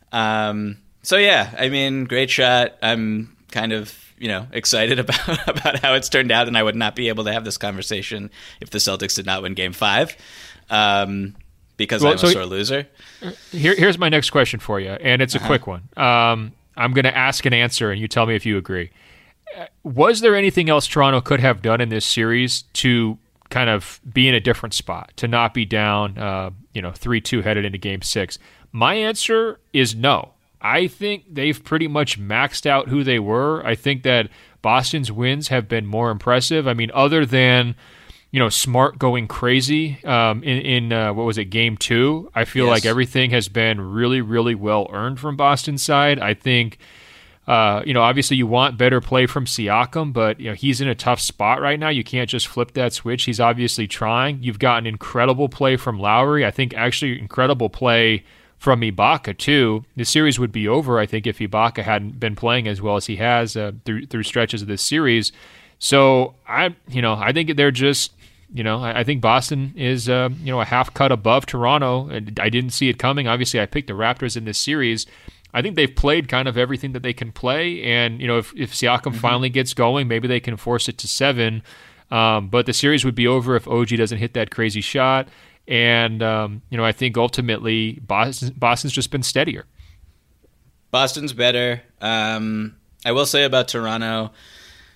So yeah, I mean, great shot. I'm kind of, excited about how it's turned out, and I would not be able to have this conversation if the Celtics did not win Game 5, because I'm a sore loser. Here's my next question for you, and it's a quick one. I'm going to ask and answer, and you tell me if you agree. Was there anything else Toronto could have done in this series to kind of be in a different spot, to not be down, 3-2 headed into Game 6? My answer is no. I think they've pretty much maxed out who they were. I think that Boston's wins have been more impressive. I mean, other than, Smart going crazy in what was it, Game 2, I feel like everything has been really, really well earned from Boston's side. I think, obviously you want better play from Siakam, but, he's in a tough spot right now. You can't just flip that switch. He's obviously trying. You've gotten incredible play from Lowry. I think actually incredible play from Ibaka too. The series would be over, I think, if Ibaka hadn't been playing as well as he has through stretches of this series. So I think they're just, I think Boston is, a half cut above Toronto. I didn't see it coming. Obviously, I picked the Raptors in this series. I think they've played kind of everything that they can play, and if Siakam finally gets going, maybe they can force it to 7. But the series would be over if OG doesn't hit that crazy shot. And, I think ultimately Boston's just been steadier. Boston's better. I will say about Toronto,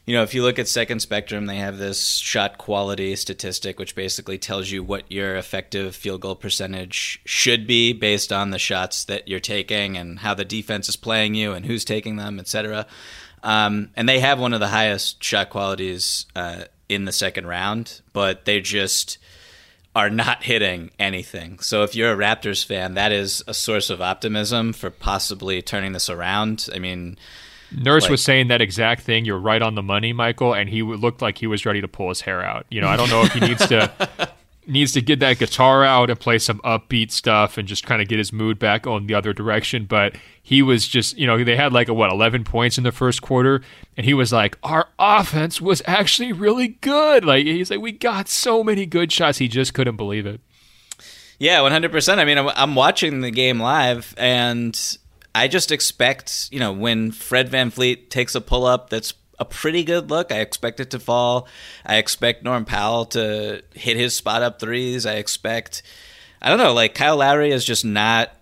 if you look at Second Spectrum, they have this shot quality statistic, which basically tells you what your effective field goal percentage should be based on the shots that you're taking and how the defense is playing you and who's taking them, etc. And they have one of the highest shot qualities in the second round, but they just are not hitting anything. So if you're a Raptors fan, that is a source of optimism for possibly turning this around. I mean, Nurse was saying that exact thing. You're right on the money, Michael, and he looked like he was ready to pull his hair out. I don't know if he needs to get that guitar out and play some upbeat stuff and just kind of get his mood back on the other direction. But he was just, they had 11 points in the first quarter, and he was like, our offense was actually really good. He's like, we got so many good shots. He just couldn't believe it. Yeah, 100%. I mean, I'm watching the game live, and I just expect, when Fred VanVleet takes a pull-up that's a pretty good look, I expect it to fall. I expect Norm Powell to hit his spot-up threes. I expect, Kyle Lowry is just not,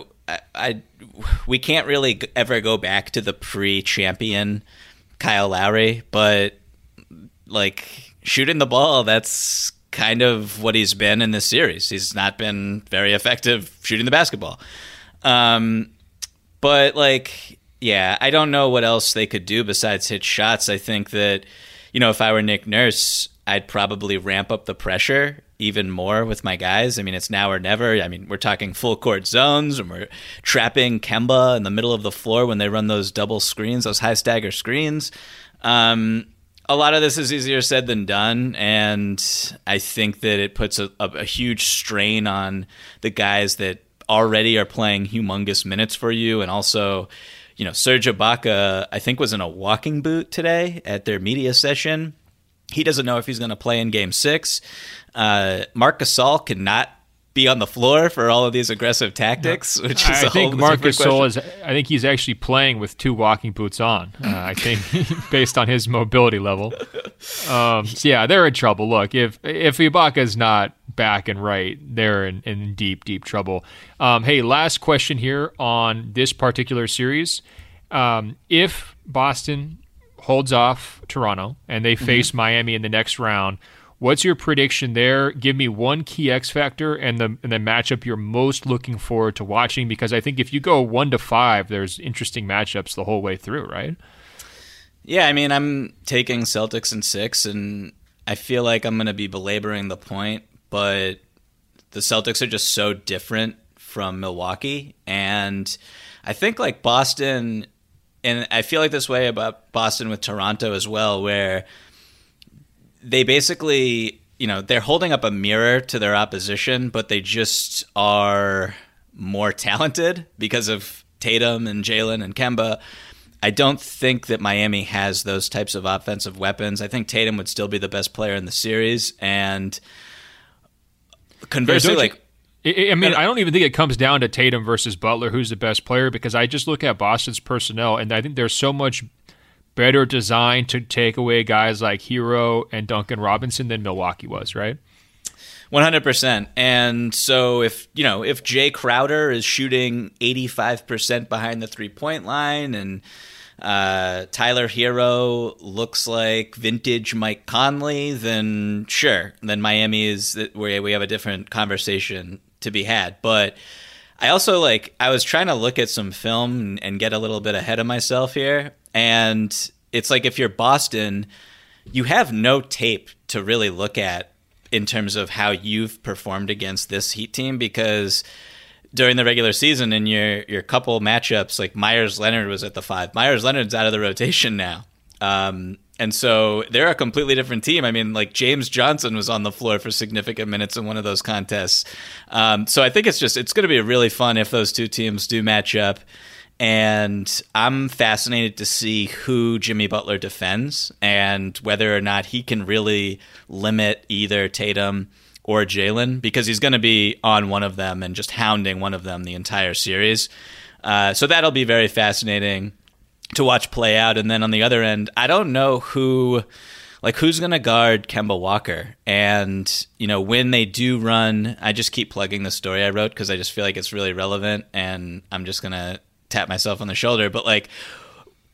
we can't really ever go back to the pre-champion Kyle Lowry, but, shooting the ball, that's kind of what he's been in this series. He's not been very effective shooting the basketball. But, I don't know what else they could do besides hit shots. I think that, if I were Nick Nurse, I'd probably ramp up the pressure even more with my guys. I mean, it's now or never. I mean, we're talking full court zones, and we're trapping Kemba in the middle of the floor when they run those double screens, those high stagger screens. A lot of this is easier said than done, and I think that it puts a huge strain on the guys that already are playing humongous minutes for you. And also, Serge Ibaka, I think, was in a walking boot today at their media session. He doesn't know if he's going to play in Game 6. Marc Gasol cannot be on the floor for all of these aggressive tactics, which is I think Marc Gasol I think he's actually playing with 2 walking boots on. I think based on his mobility level. So yeah, they're in trouble. Look, if Ibaka's not back and right, they're in deep, deep trouble. Hey, last question here on this particular series. If Boston holds off Toronto and they face Miami in the next round, what's your prediction there? Give me one key X factor and the matchup you're most looking forward to watching, because I think if you go 1-5, there's interesting matchups the whole way through, right? Yeah, I mean, I'm taking Celtics in 6, and I feel like I'm going to be belaboring the point, but the Celtics are just so different from Milwaukee, and I think Boston, and I feel like this way about Boston with Toronto as well, where they basically, they're holding up a mirror to their opposition, but they just are more talented because of Tatum and Jalen and Kemba. I don't think that Miami has those types of offensive weapons. I think Tatum would still be the best player in the series. And conversely, I don't even think it comes down to Tatum versus Butler, who's the best player, because I just look at Boston's personnel, and I think there's so much better designed to take away guys like Hero and Duncan Robinson than Milwaukee was, right? 100%. And so if Jay Crowder is shooting 85% behind the 3-point line, and Tyler Hero looks like vintage Mike Conley, then sure, then Miami is where we have a different conversation to be had. But I also I was trying to look at some film and get a little bit ahead of myself here. And it's if you're Boston, you have no tape to really look at in terms of how you've performed against this Heat team, because during the regular season in your couple matchups, Myers Leonard was at the 5. Myers Leonard's out of the rotation now. And so they're a completely different team. I mean, James Johnson was on the floor for significant minutes in one of those contests. So I think it's going to be really fun if those two teams do match up. And I'm fascinated to see who Jimmy Butler defends and whether or not he can really limit either Tatum or Jalen, because he's going to be on one of them and just hounding one of them the entire series. So that'll be very fascinating to watch play out. And then on the other end, I don't know who's going to guard Kemba Walker. And, when they do run, I just keep plugging the story I wrote because I just feel like it's really relevant, and I'm just going to tap myself on the shoulder. But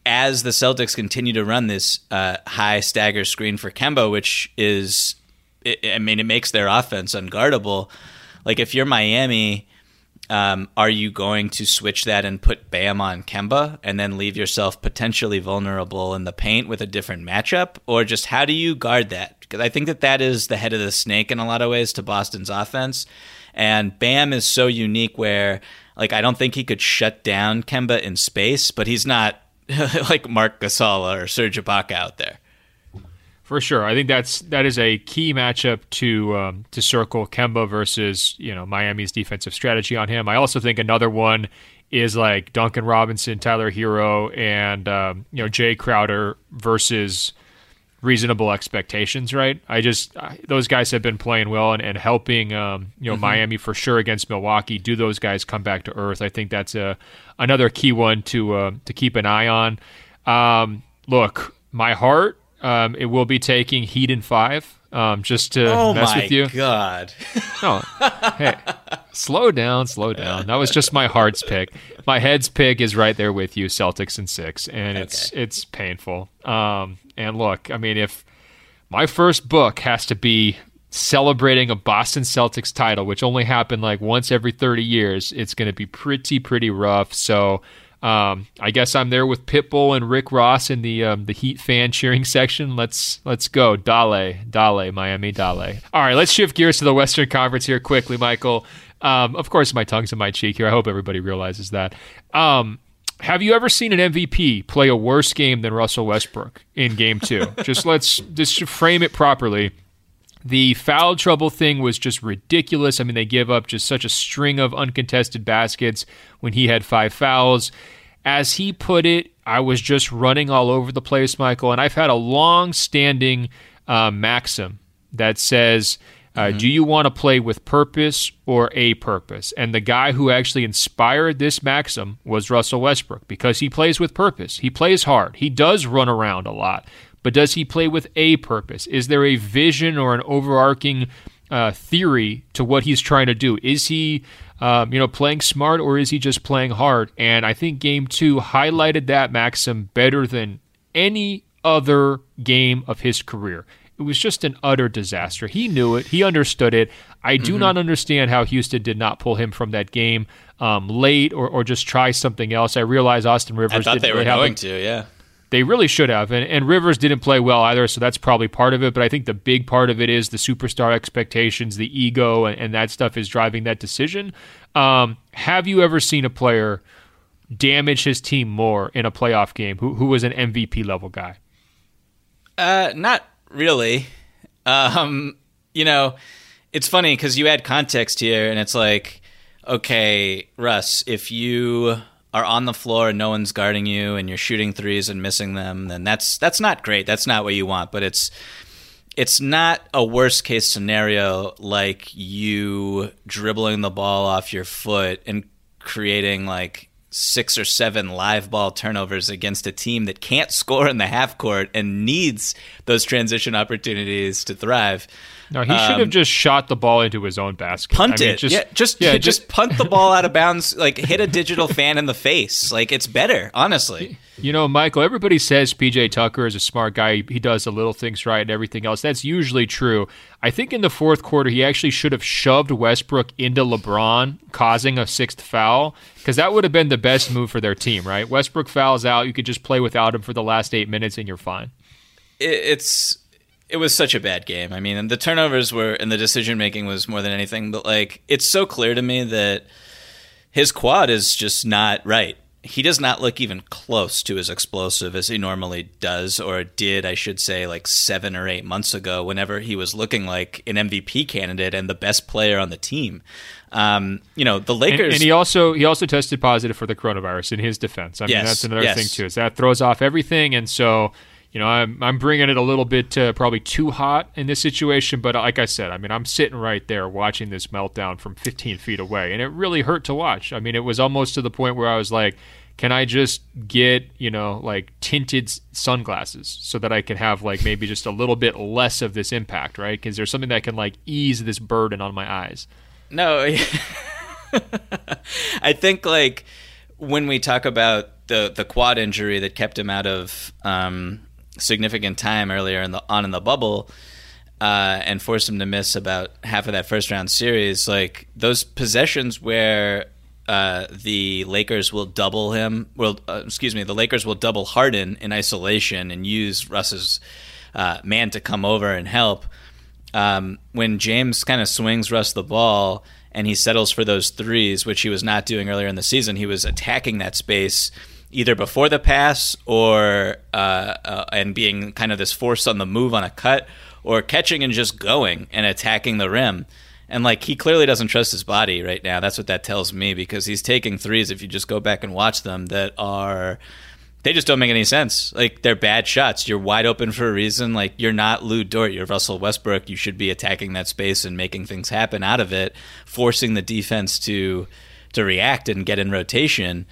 as the Celtics continue to run this high stagger screen for Kemba, which is, it makes their offense unguardable. Like, if you're Miami, are you going to switch that and put Bam on Kemba and then leave yourself potentially vulnerable in the paint with a different matchup? Or just how do you guard that? Because I think that is the head of the snake in a lot of ways to Boston's offense. And Bam is so unique where, like, I don't think he could shut down Kemba in space, but he's not like Marc Gasol or Serge Ibaka out there. For sure. I think that is a key matchup to circle Kemba versus, Miami's defensive strategy on him. I also think another one is like Duncan Robinson, Tyler Hero, and Jay Crowder versus reasonable expectations, right? Those guys have been playing well and helping Miami for sure against Milwaukee. Do those guys come back to earth? I think that's another key one to keep an eye on. Look, my heart, it will be taking Heat in 5, just to mess with you. Oh my God! Hey, slow down. That was just my heart's pick. My head's pick is right there with you, Celtics in 6, and it's painful. And look, I mean, if my first book has to be celebrating a Boston Celtics title, which only happened like once every 30 years, it's going to be pretty rough. So. I guess I'm there with Pitbull and Rick Ross in the Heat fan cheering section. Let's go. Dale, Miami, Dale. All right, let's shift gears to the Western Conference here quickly, Michael. Of course, my tongue's in my cheek here. I hope everybody realizes that. Have you ever seen an MVP play a worse game than Russell Westbrook in Game 2? Let's frame it properly. The foul trouble thing was just ridiculous. I mean, they give up just such a string of uncontested baskets when he had 5 fouls. As he put it, I was just running all over the place, Michael, and I've had a long-standing maxim that says, do you want to play with purpose or a purpose? And the guy who actually inspired this maxim was Russell Westbrook, because he plays with purpose. He plays hard. He does run around a lot. But does he play with a purpose? Is there a vision or an overarching theory to what he's trying to do? Is he, playing smart, or is he just playing hard? And I think Game 2 highlighted that maxim better than any other game of his career. It was just an utter disaster. He knew it. He understood it. I do not understand how Houston did not pull him from that game late or just try something else. I realize Austin Rivers I thought they were going to, yeah. They really should have, and Rivers didn't play well either, so that's probably part of it, but I think the big part of it is the superstar expectations, the ego, and that stuff is driving that decision. Have you ever seen a player damage his team more in a playoff game who was an MVP-level guy? Not really. It's funny because you add context here, and it's like, okay, Russ, if you are on the floor and no one's guarding you and you're shooting threes and missing them, then that's not great. That's not what you want. But it's not a worst case scenario like you dribbling the ball off your foot and creating like 6 or 7 live ball turnovers against a team that can't score in the half court and needs those transition opportunities to thrive. No, he should have just shot the ball into his own basket. Punt it. Just punt the ball out of bounds, like hit a digital fan in the face. Like, it's better, honestly. Michael, everybody says PJ Tucker is a smart guy. He does the little things right and everything else. That's usually true. I think in the fourth quarter, he actually should have shoved Westbrook into LeBron, causing a 6th foul, because that would have been the best move for their team, right? Westbrook fouls out. You could just play without him for the last 8 minutes, and you're fine. It was such a bad game. I mean, and the turnovers were, and the decision-making was more than anything, but like, it's so clear to me that his quad is just not right. He does not look even close to as explosive as he normally does, or did, I should say, like 7 or 8 months ago, whenever he was looking like an MVP candidate and the best player on the team. The Lakers, and he also tested positive for the coronavirus in his defense. I mean, that's another thing too. Is that throws off everything, and so. I'm bringing it a little bit probably too hot in this situation, but like I said, I mean, I'm sitting right there watching this meltdown from 15 feet away, and it really hurt to watch. I mean, it was almost to the point where I was like, can I just get, like tinted sunglasses so that I can have like maybe just a little bit less of this impact, right? Because there's something that can like ease this burden on my eyes. No, I think like when we talk about the quad injury that kept him out of significant time earlier in the bubble, and forced him to miss about half of that first round series. Like those possessions where the Lakers will double him. The Lakers will double Harden in isolation and use Russ's man to come over and help. When James kind of swings Russ the ball and he settles for those threes, which he was not doing earlier in the season, he was attacking that space either before the pass or and being kind of this force on the move on a cut, or catching and just going and attacking the rim. And like he clearly doesn't trust his body right now. That's what that tells me, because he's taking threes, if you just go back and watch them, they just don't make any sense. Like they're bad shots. You're wide open for a reason. Like you're not Lou Dort, you're Russell Westbrook. You should be attacking that space and making things happen out of it, forcing the defense to react and get in rotation.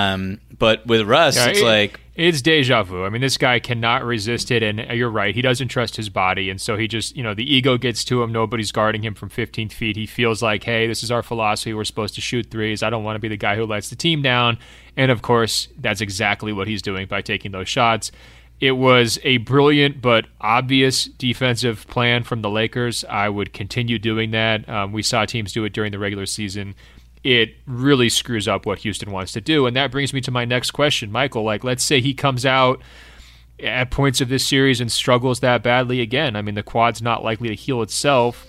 But with Russ, it's deja vu. I mean, this guy cannot resist it, and you're right. He doesn't trust his body, and so he just, the ego gets to him. Nobody's guarding him from 15 feet. He feels like, hey, this is our philosophy. We're supposed to shoot threes. I don't want to be the guy who lets the team down. And, of course, that's exactly what he's doing by taking those shots. It was a brilliant but obvious defensive plan from the Lakers. I would continue doing that. We saw teams do it during the regular season. It really screws up what Houston wants to do. And that brings me to my next question, Michael. Like, let's say he comes out at points of this series and struggles that badly again. I mean, the quad's not likely to heal itself.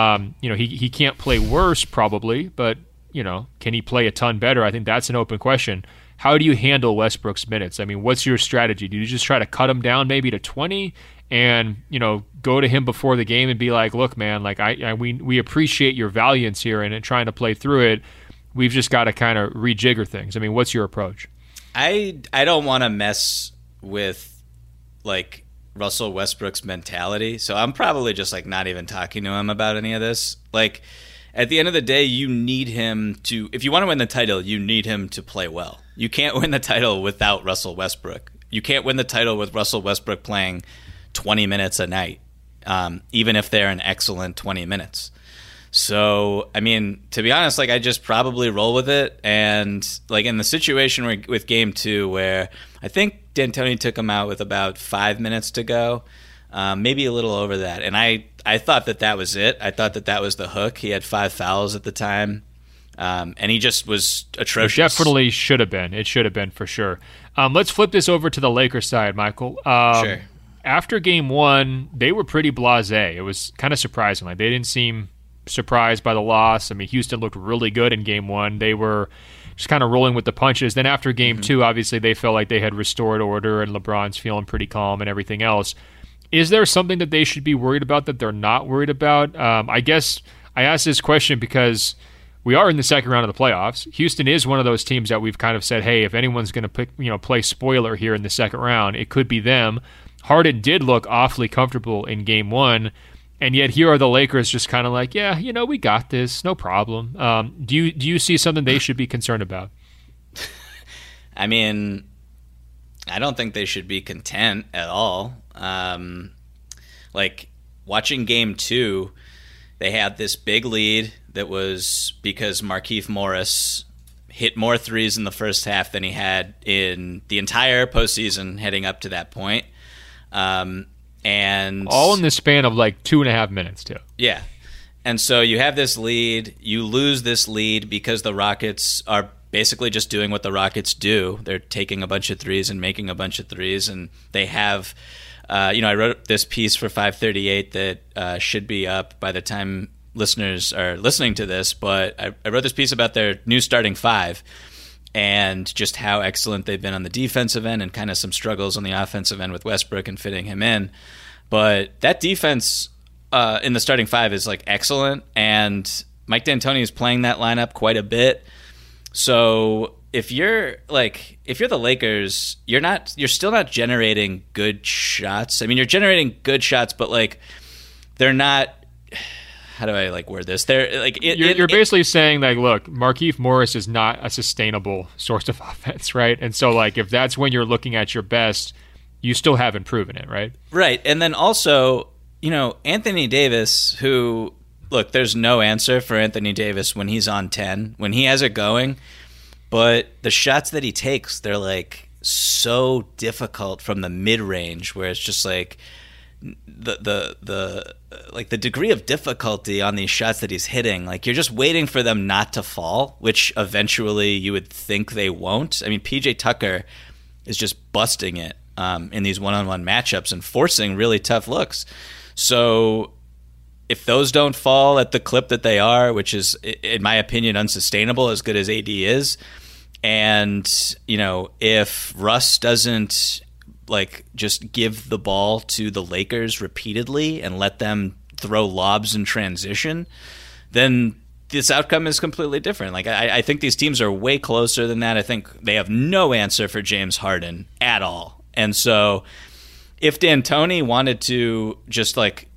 He can't play worse probably, but, can he play a ton better? I think that's an open question. How do you handle Westbrook's minutes? I mean, what's your strategy? Do you just try to cut him down maybe to 20 and, go to him before the game and be like, look, man, like we appreciate your valiance here and trying to play through it. We've just got to kind of rejigger things. I mean, what's your approach? I don't want to mess with like Russell Westbrook's mentality. So I'm probably just like not even talking to him about any of this. Like at the end of the day, you need him to, if you want to win the title, you need him to play well. You can't win the title without Russell Westbrook. You can't win the title with Russell Westbrook playing 20 minutes a night, even if they're an excellent 20 minutes. So, I mean, to be honest, like I just probably roll with it. And like in the situation with Game 2, where I think D'Antoni took him out with about 5 minutes to go, maybe a little over that. And I thought that was it. I thought that was the hook. He had 5 fouls at the time. And he just was atrocious. It definitely should have been. It should have been for sure. Let's flip this over to the Lakers side, Michael. Sure. After Game 1, they were pretty blasé. It was kind of surprising. Like they didn't seem surprised by the loss. I mean, Houston looked really good in Game 1. They were just kind of rolling with the punches. Then after Game 2, obviously they felt like they had restored order and LeBron's feeling pretty calm and everything else. Is there something that they should be worried about that they're not worried about? I guess I asked this question because we are in the second round of the playoffs. Houston is one of those teams that we've kind of said, hey, if anyone's going to play spoiler here in the second round, it could be them. Harden did look awfully comfortable in Game 1, and yet here are the Lakers just kind of like, yeah, we got this, no problem. Do you see something they should be concerned about? I mean, I don't think they should be content at all. Like watching Game 2, they had this big lead that was because Markieff Morris hit more threes in the first half than he had in the entire postseason heading up to that point. And all in the span of like 2.5 minutes too. Yeah. And so you have this lead, you lose this lead because the Rockets are basically just doing what the Rockets do. They're taking a bunch of threes and making a bunch of threes, and they have I wrote this piece for 538 that should be up by the time listeners are listening to this, but I wrote this piece about their new starting five and just how excellent they've been on the defensive end and kind of some struggles on the offensive end with Westbrook and fitting him in. But that defense in the starting five is like excellent, and Mike D'Antoni is playing that lineup quite a bit. So if you're the Lakers, you're still not generating good shots. I mean, you're generating good shots, but like they're not. How do I word this? They're like you're basically saying like, look, Markieff Morris is not a sustainable source of offense, right? And so like if that's when you're looking at your best, you still haven't proven it, right? Right, and then also Anthony Davis, who look, there's no answer for Anthony Davis when he's on 10. When he has it going, but the shots that he takes, they're like so difficult from the mid-range, where it's just like the degree of difficulty on these shots that he's hitting, like you're just waiting for them not to fall, which eventually you would think they won't. I mean, PJ Tucker is just busting it in these one-on-one matchups and forcing really tough looks. So if those don't fall at the clip that they are, which is, in my opinion, unsustainable, as good as AD is, and, you know, if Russ doesn't like just give the ball to the Lakers repeatedly and let them throw lobs in transition, then this outcome is completely different. Like I think these teams are way closer than that. I think they have no answer for James Harden at all. And so if D'Antoni wanted to just like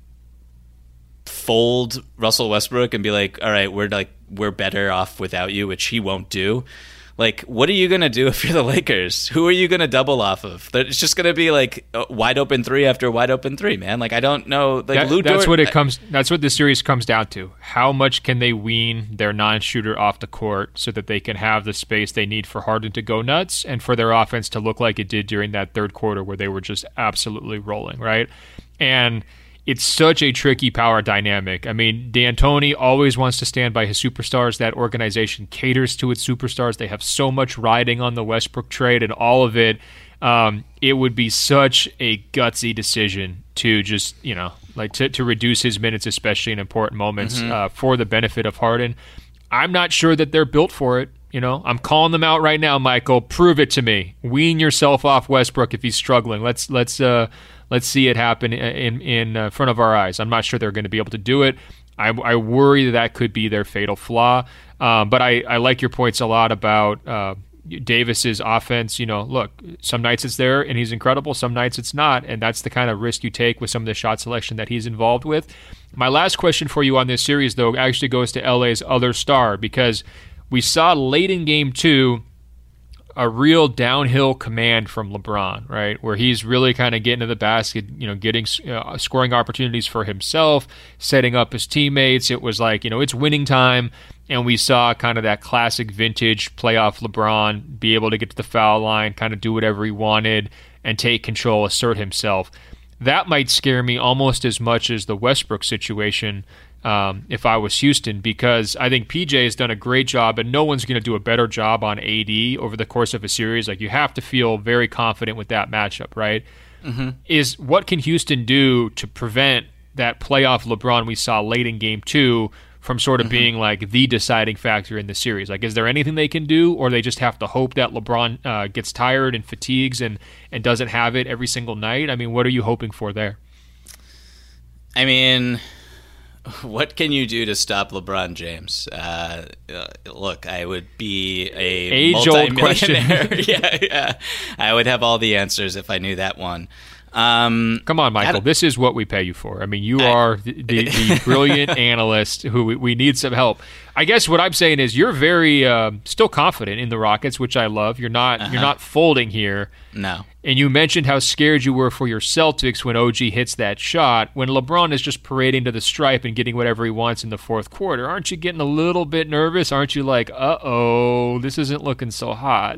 fold Russell Westbrook and be like, all right, we're better off without you, which he won't do. Like, what are you going to do if you're the Lakers? Who are you going to double off of? It's just going to be like a wide open three after wide open three, man. Like, I don't know. Like, that's what the series comes down to. How much can they wean their non-shooter off the court so that they can have the space they need for Harden to go nuts and for their offense to look like it did during that third quarter where they were just absolutely rolling, right? And it's such a tricky power dynamic. I mean, D'Antoni always wants to stand by his superstars. That organization caters to its superstars. They have so much riding on the Westbrook trade and all of it. It would be such a gutsy decision to just, you know, like to reduce his minutes, especially in important moments, for the benefit of Harden. I'm not sure that they're built for it. You know, I'm calling them out right now, Michael. Prove it to me. Wean yourself off Westbrook if he's struggling. Let's see it happen in front of our eyes. I'm not sure they're going to be able to do it. I worry that could be their fatal flaw. But I like your points a lot about Davis's offense. You know, look, some nights it's there and he's incredible. Some nights it's not. And that's the kind of risk you take with some of the shot selection that he's involved with. My last question for you on this series, though, actually goes to LA's other star, because we saw late in Game 2 a real downhill command from LeBron, right, where he's really kind of getting to the basket, you know, getting scoring opportunities for himself, setting up his teammates. It was like, you know, it's winning time, and we saw kind of that classic vintage playoff LeBron be able to get to the foul line, kind of do whatever he wanted, and take control, assert himself. That might scare me almost as much as the Westbrook situation if I was Houston, because I think PJ has done a great job, and no one's going to do a better job on AD over the course of a series. Like, you have to feel very confident with that matchup, right? Is what can Houston do to prevent that playoff LeBron we saw late in Game 2 from sort of being like the deciding factor in the series? Like, is there anything they can do, or they just have to hope that LeBron gets tired and fatigues and doesn't have it every single night? I mean, what are you hoping for there? I mean, what can you do to stop LeBron James? Look, I would be a age-old question. yeah, I would have all the answers if I knew that one. Come on, Michael. This is what we pay you for. I mean, you are the brilliant analyst who we need some help. I guess what I'm saying is you're very still confident in the Rockets, which I love. You're not folding here. No. And you mentioned how scared you were for your Celtics when OG hits that shot. When LeBron is just parading to the stripe and getting whatever he wants in the fourth quarter, aren't you getting a little bit nervous? Aren't you like, uh-oh, this isn't looking so hot?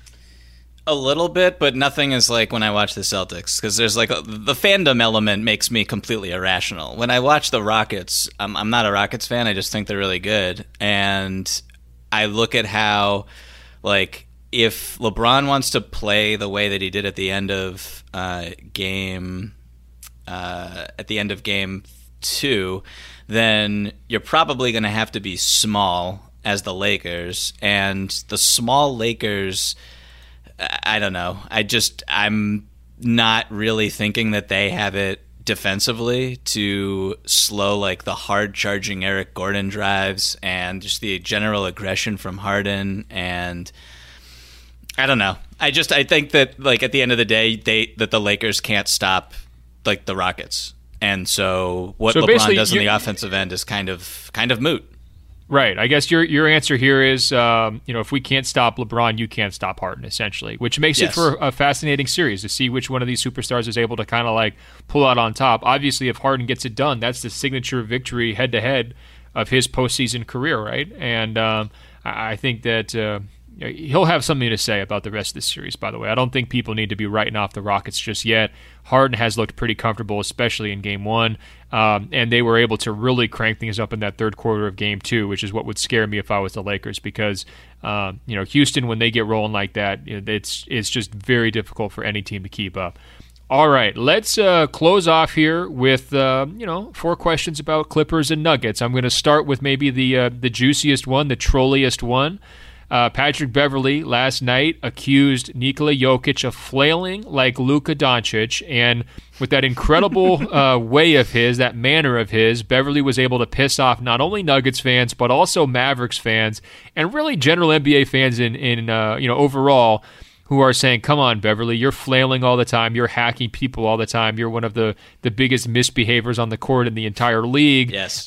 A little bit, but nothing is like when I watch the Celtics, because there's like the fandom element makes me completely irrational. When I watch the Rockets, I'm not a Rockets fan. I just think they're really good. And I look at how, like, if LeBron wants to play the way that he did at the end of game 2, then you're probably going to have to be small as the Lakers. And the small Lakers, I don't know. I'm not really thinking that they have it defensively to slow like the hard charging Eric Gordon drives and just the general aggression from Harden. And I don't know. I think that like at the end of the day, that the Lakers can't stop like the Rockets. And so what LeBron does on the offensive end is kind of moot. Right. I guess your answer here is, if we can't stop LeBron, you can't stop Harden, essentially, which makes it for a fascinating series to see which one of these superstars is able to kind of like pull out on top. Obviously, if Harden gets it done, that's the signature victory head-to-head of his postseason career, right? And I think that he'll have something to say about the rest of this series, by the way. I don't think people need to be writing off the Rockets just yet. Harden has looked pretty comfortable, especially in Game 1, and they were able to really crank things up in that third quarter of Game 2, which is what would scare me if I was the Lakers, because Houston, when they get rolling like that, it's just very difficult for any team to keep up. All right, let's close off here with 4 questions about Clippers and Nuggets. I'm going to start with maybe the juiciest one, the trolliest one. Patrick Beverley last night accused Nikola Jokic of flailing like Luka Doncic, and with that incredible way of his, that manner of his, Beverley was able to piss off not only Nuggets fans but also Mavericks fans and really general NBA fans in overall, who are saying, come on, Beverley, you're flailing all the time, you're hacking people all the time, you're one of the biggest misbehaviors on the court in the entire league. Yes.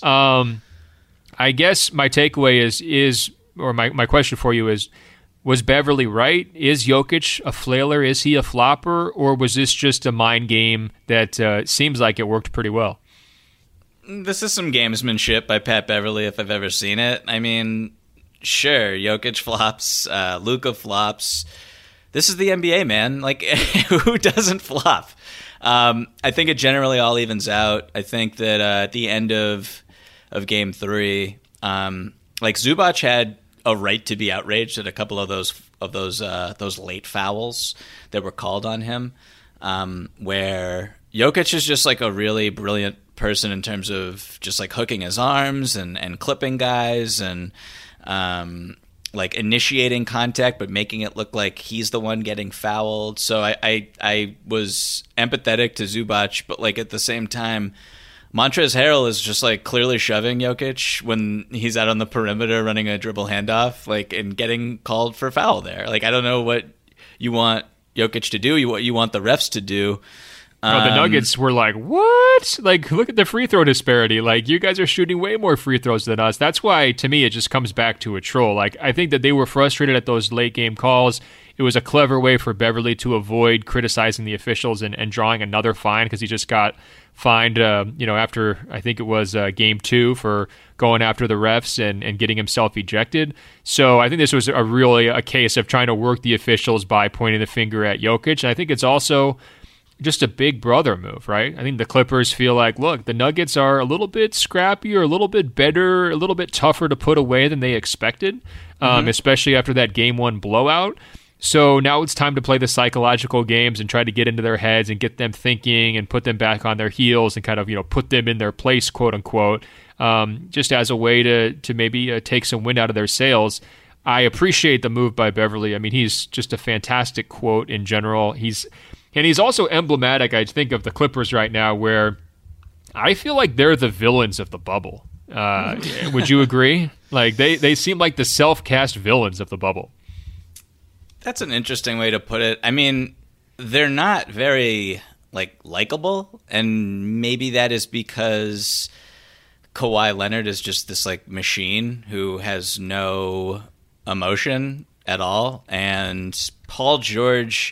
I guess my takeaway is or my question for you is, was Beverley right? Is Jokic a flailer? Is he a flopper? Or was this just a mind game that seems like it worked pretty well? This is some gamesmanship by Pat Beverley if I've ever seen it. I mean, sure, Jokic flops, Luka flops. This is the NBA, man. Like, who doesn't flop? I think it generally all evens out. I think that at the end of Game 3, Zubac had a right to be outraged at a couple of those late fouls that were called on him, where Jokic is just like a really brilliant person in terms of just like hooking his arms and clipping guys and like initiating contact, but making it look like he's the one getting fouled. So I was empathetic to Zubac, but like at the same time, Montrezl Harrell is just like clearly shoving Jokic when he's out on the perimeter running a dribble handoff, like, and getting called for foul there. Like, I don't know what you want Jokic to do, what you want the refs to do. The Nuggets were like, what? Like, look at the free throw disparity. Like, you guys are shooting way more free throws than us. That's why, to me, it just comes back to a troll. Like, I think that they were frustrated at those late game calls. It was a clever way for Beverley to avoid criticizing the officials and drawing another fine, because he just got fined, after, I think it was Game 2 for going after the refs and getting himself ejected. So I think this was really a case of trying to work the officials by pointing the finger at Jokic. And I think it's also just a big brother move, right? I think the Clippers feel like, look, the Nuggets are a little bit scrappier, a little bit better, a little bit tougher to put away than they expected, especially after that Game 1 blowout. So now it's time to play the psychological games and try to get into their heads and get them thinking and put them back on their heels and kind of, put them in their place, quote unquote, just as a way to maybe take some wind out of their sails. I appreciate the move by Beverley. I mean, he's just a fantastic quote in general. He's also emblematic, I think, of the Clippers right now, where I feel like they're the villains of the bubble. Would you agree? Like, they seem like the self-cast villains of the bubble. That's an interesting way to put it. I mean, they're not very, likable, and maybe that is because Kawhi Leonard is just this, machine who has no emotion at all, and Paul George,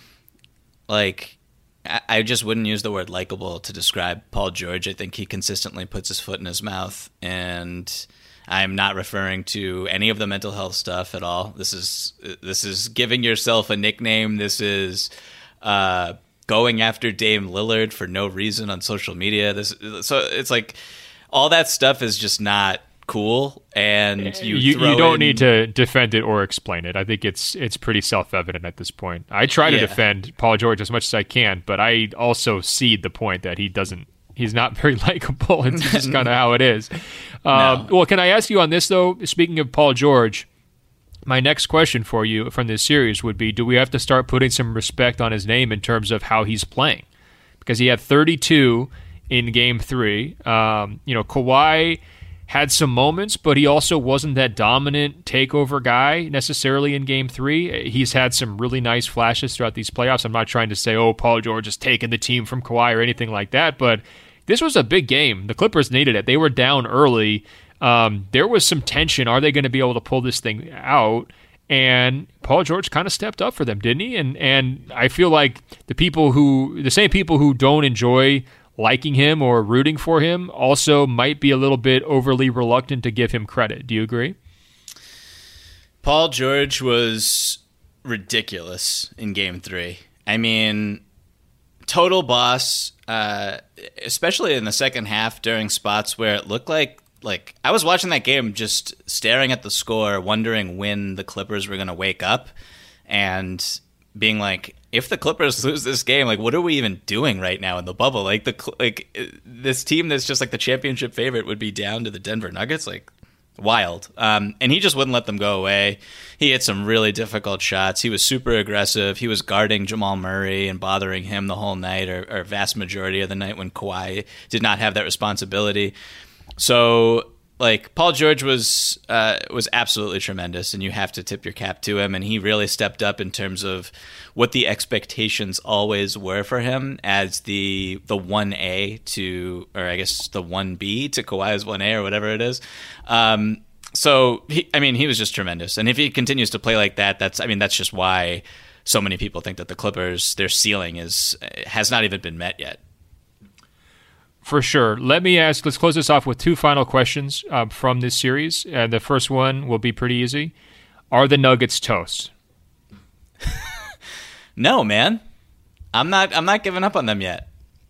I just wouldn't use the word likable to describe Paul George. I think he consistently puts his foot in his mouth, and I'm not referring to any of the mental health stuff at all. This is giving yourself a nickname. This is going after Dame Lillard for no reason on social media. So it's like all that stuff is just not cool, and you don't need to defend it or explain it. I think it's pretty self-evident at this point. I try to defend Paul George as much as I can, but I also cede the point that he's not very likable. It's just kind of how it is. No. Well, can I ask you on this, though? Speaking of Paul George, my next question for you from this series would be, do we have to start putting some respect on his name in terms of how he's playing? Because he had 32 in Game 3. Kawhi had some moments, but he also wasn't that dominant takeover guy necessarily in Game 3. He's had some really nice flashes throughout these playoffs. I'm not trying to say, Paul George has taken the team from Kawhi or anything like that, but this was a big game. The Clippers needed it. They were down early. There was some tension. Are they going to be able to pull this thing out? And Paul George kind of stepped up for them, didn't he? And I feel like the same people who don't enjoy liking him or rooting for him also might be a little bit overly reluctant to give him credit. Do you agree? Paul George was ridiculous in Game 3. I mean, total boss, especially in the second half during spots where it looked like I was watching that game just staring at the score, wondering when the Clippers were going to wake up and being like, if the Clippers lose this game, like, what are we even doing right now in the bubble? Like, this team that's just like the championship favorite would be down to the Denver Nuggets, like, wild. And he just wouldn't let them go away. He hit some really difficult shots. He was super aggressive. He was guarding Jamal Murray and bothering him the whole night, or vast majority of the night when Kawhi did not have that responsibility. So, like, Paul George was absolutely tremendous, and you have to tip your cap to him. And he really stepped up in terms of what the expectations always were for him as the 1A to, or I guess the 1B to Kawhi's 1A or whatever it is. So, he was just tremendous. And if he continues to play like that, that's just why so many people think that the Clippers, their ceiling has not even been met yet. For sure. Let's close this off with two final questions from this series. The first one will be pretty easy. Are the Nuggets toast? No, man. I'm not giving up on them yet.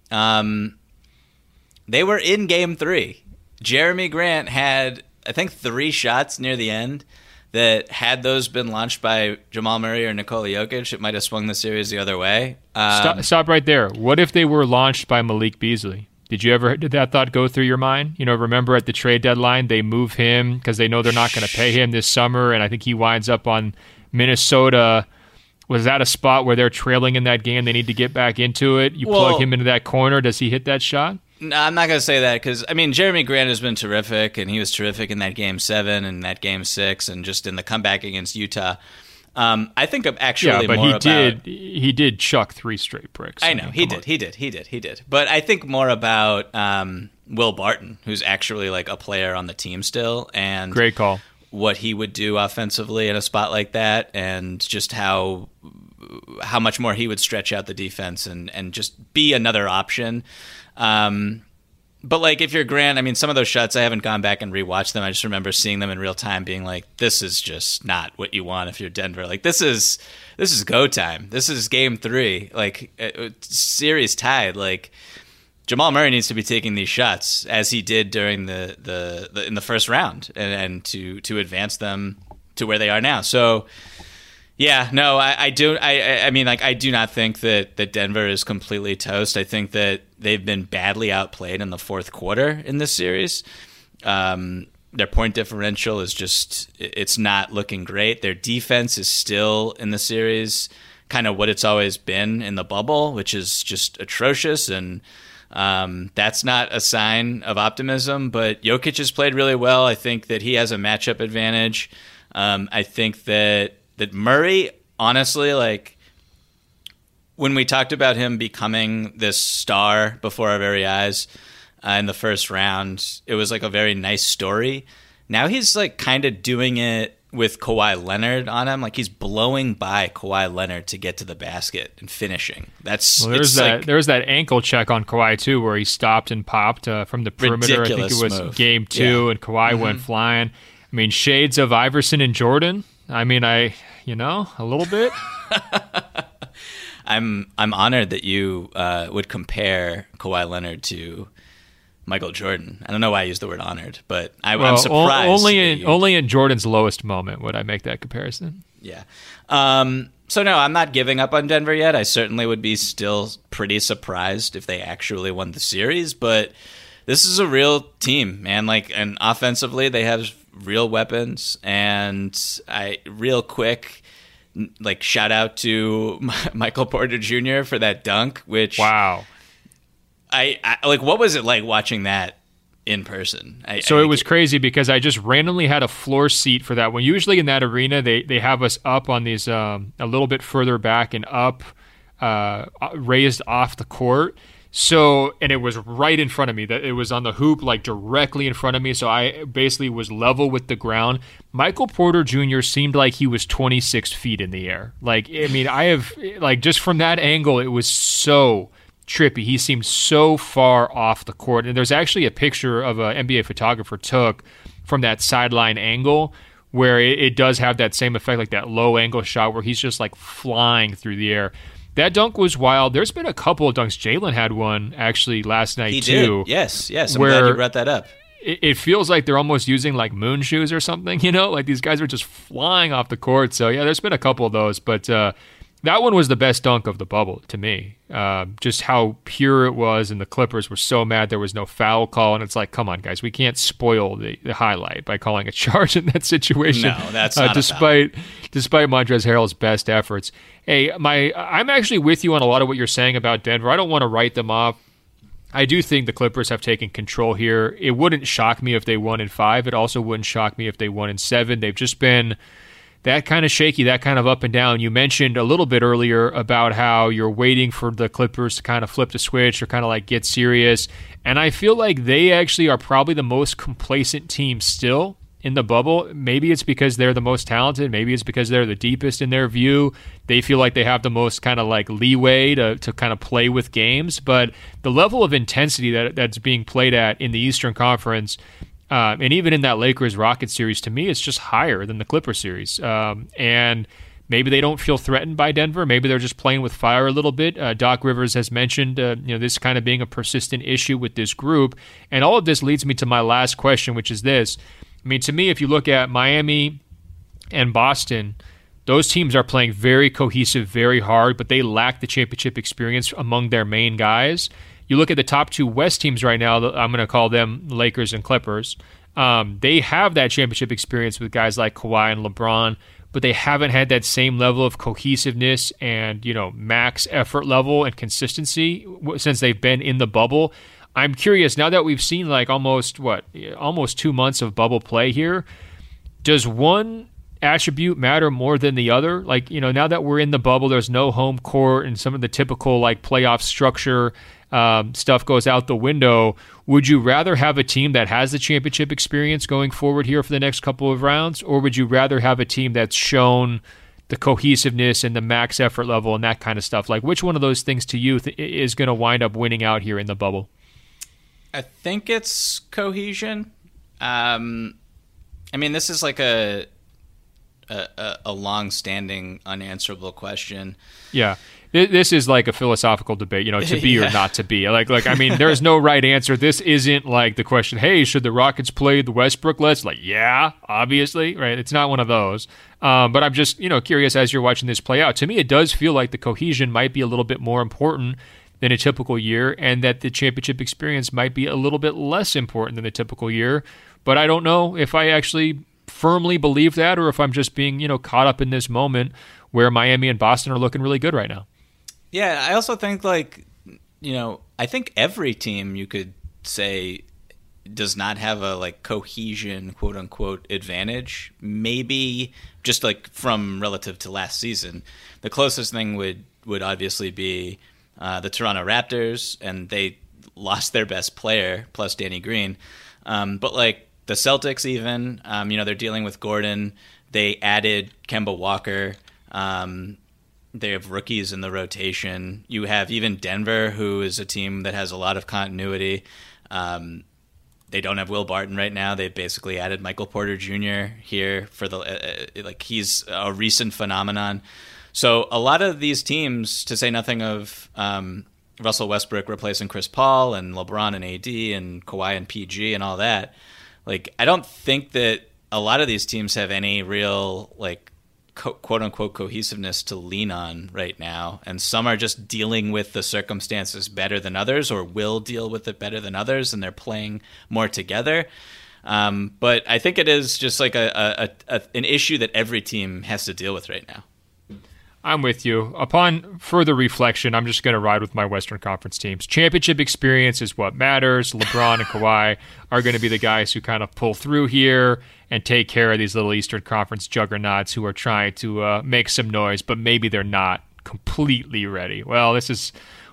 They were in Game 3. Jeremy Grant had, I think, 3 shots near the end that, had those been launched by Jamal Murray or Nikola Jokic, it might have swung the series the other way. Stop right there. What if they were launched by Malik Beasley? Did that thought go through your mind? Remember at the trade deadline, they move him because they know they're not going to pay him this summer, and I think he winds up on Minnesota. Was that a spot where they're trailing in that game? They need to get back into it. Plug him into that corner. Does he hit that shot? No, I'm not going to say that because, Jeremy Grant has been terrific, and he was terrific in that Game 7 and that Game 6 and just in the comeback against Utah. I think I'm actually more about... he did chuck 3 straight bricks. I know, he did. But I think more about Will Barton, who's actually like a player on the team still. And great call. What he would do offensively in a spot like that, and just how much more he would stretch out the defense and just be another option. But, like, if you're Grant, some of those shots, I haven't gone back and rewatched them. I just remember seeing them in real time being like, this is just not what you want if you're Denver. Like, this is go time. This is Game 3. Like, series tied. Like, Jamal Murray needs to be taking these shots as he did during the in the first round and to advance them to where they are now. So, yeah, no, I do not think that Denver is completely toast. I think that they've been badly outplayed in the fourth quarter in this series. Their point differential is it's not looking great. Their defense is still in the series kind of what it's always been in the bubble, which is just atrocious. And that's not a sign of optimism. But Jokic has played really well. I think that he has a matchup advantage. I think that Murray, honestly, like, when we talked about him becoming this star before our very eyes in the first round, it was like a very nice story. Now he's like kind of doing it with Kawhi Leonard on him. Like, he's blowing by Kawhi Leonard to get to the basket and finishing. There's that ankle check on Kawhi too, where he stopped and popped from the perimeter. I think it was move. Game 2, and Kawhi went flying. Shades of Iverson and Jordan. A little bit. I'm honored that you would compare Kawhi Leonard to Michael Jordan. I don't know why I used the word honored, but I'm surprised. Only in Jordan's lowest moment would I make that comparison. Yeah. So no, I'm not giving up on Denver yet. I certainly would be still pretty surprised if they actually won the series, but this is a real team, man. Like, and offensively, they have real weapons, and real quick, like, shout out to Michael Porter Jr. for that dunk, which wow. I like, what was it like watching that in person? It was crazy because I just randomly had a floor seat for that one. Usually in that arena, they have us up on these a little bit further back and up, raised off the court. So, and it was right in front of me. That it was on the hoop, like directly in front of me. So I basically was level with the ground. Michael Porter Jr. seemed like he was 26 feet in the air. Like, I have, like, just from that angle, it was so trippy. He seemed so far off the court. And there's actually a picture of an NBA photographer took from that sideline angle where it does have that same effect, like that low angle shot where he's just like flying through the air. That dunk was wild. There's been a couple of dunks. Jalen had one actually last night too. He did. Yes. I'm glad you brought that up. It feels like they're almost using like moon shoes or something, like these guys are just flying off the court. So yeah, there's been a couple of those, but that one was the best dunk of the bubble to me. Just how pure it was, and the Clippers were so mad there was no foul call, and it's like, come on, guys, we can't spoil the highlight by calling a charge in that situation. No, that's not despite Montrezl Harrell's best efforts. Hey, I'm actually with you on a lot of what you're saying about Denver. I don't want to write them off. I do think the Clippers have taken control here. It wouldn't shock me if they won in 5. It also wouldn't shock me if they won in 7. They've just been that kind of shaky, that kind of up and down. You mentioned a little bit earlier about how you're waiting for the Clippers to kind of flip the switch or kind of like get serious. And I feel like they actually are probably the most complacent team still in the bubble. Maybe it's because they're the most talented. Maybe it's because they're the deepest in their view. They feel like they have the most kind of like leeway to kind of play with games. But the level of intensity that's being played at in the Eastern Conference, and even in that Lakers-Rockets series, to me, it's just higher than the Clipper series. And maybe they don't feel threatened by Denver. Maybe they're just playing with fire a little bit. Doc Rivers has mentioned this kind of being a persistent issue with this group. And all of this leads me to my last question, which is this. I mean, to me, if you look at Miami and Boston, those teams are playing very cohesive, very hard, but they lack the championship experience among their main guys. You look at the top 2 West teams right now, I'm going to call them Lakers and Clippers. They have that championship experience with guys like Kawhi and LeBron, but they haven't had that same level of cohesiveness and, max effort level and consistency since they've been in the bubble. I'm curious, now that we've seen like almost 2 months of bubble play here, does one attribute matter more than the other? Like, now that we're in the bubble, there's no home court and some of the typical like playoff structure stuff goes out the window. Would you rather have a team that has the championship experience going forward here for the next couple of rounds, or would you rather have a team that's shown the cohesiveness and the max effort level and that kind of stuff? Like, which one of those things to you is going to wind up winning out here in the bubble? I think it's cohesion. I mean, this is like a long-standing, unanswerable question. Yeah, this is like a philosophical debate, to be or not to be. Like I mean, there's no right answer. This isn't like the question, hey, should the Rockets play the Westbrook-lets? Like, yeah, obviously, right? It's not one of those. But I'm just, curious as you're watching this play out. To me, it does feel like the cohesion might be a little bit more important than a typical year, and that the championship experience might be a little bit less important than the typical year. But I don't know if I actually firmly believe that, or if I'm just being, caught up in this moment where Miami and Boston are looking really good right now. Yeah, I also think like, I think every team you could say does not have a like cohesion, quote unquote, advantage. Maybe just like from relative to last season, the closest thing would obviously be the Toronto Raptors, and they lost their best player plus Danny Green. But like the Celtics even, they're dealing with Gordon. They added Kemba Walker. They have rookies in the rotation. You have even Denver, who is a team that has a lot of continuity. They don't have Will Barton right now. They basically added Michael Porter Jr. here for the he's a recent phenomenon. So a lot of these teams, to say nothing of Russell Westbrook replacing Chris Paul and LeBron and AD and Kawhi and PG and all that, like I don't think that a lot of these teams have any real like quote unquote cohesiveness to lean on right now, and some are just dealing with the circumstances better than others, or will deal with it better than others, and they're playing more together. But I think it is just like an issue that every team has to deal with right now. I'm with you. Upon further reflection, I'm just going to ride with my Western Conference teams. Championship experience is what matters. LeBron and Kawhi are going to be the guys who kind of pull through here and take care of these little Eastern Conference juggernauts who are trying to make some noise, but maybe they're not completely ready. Well, this is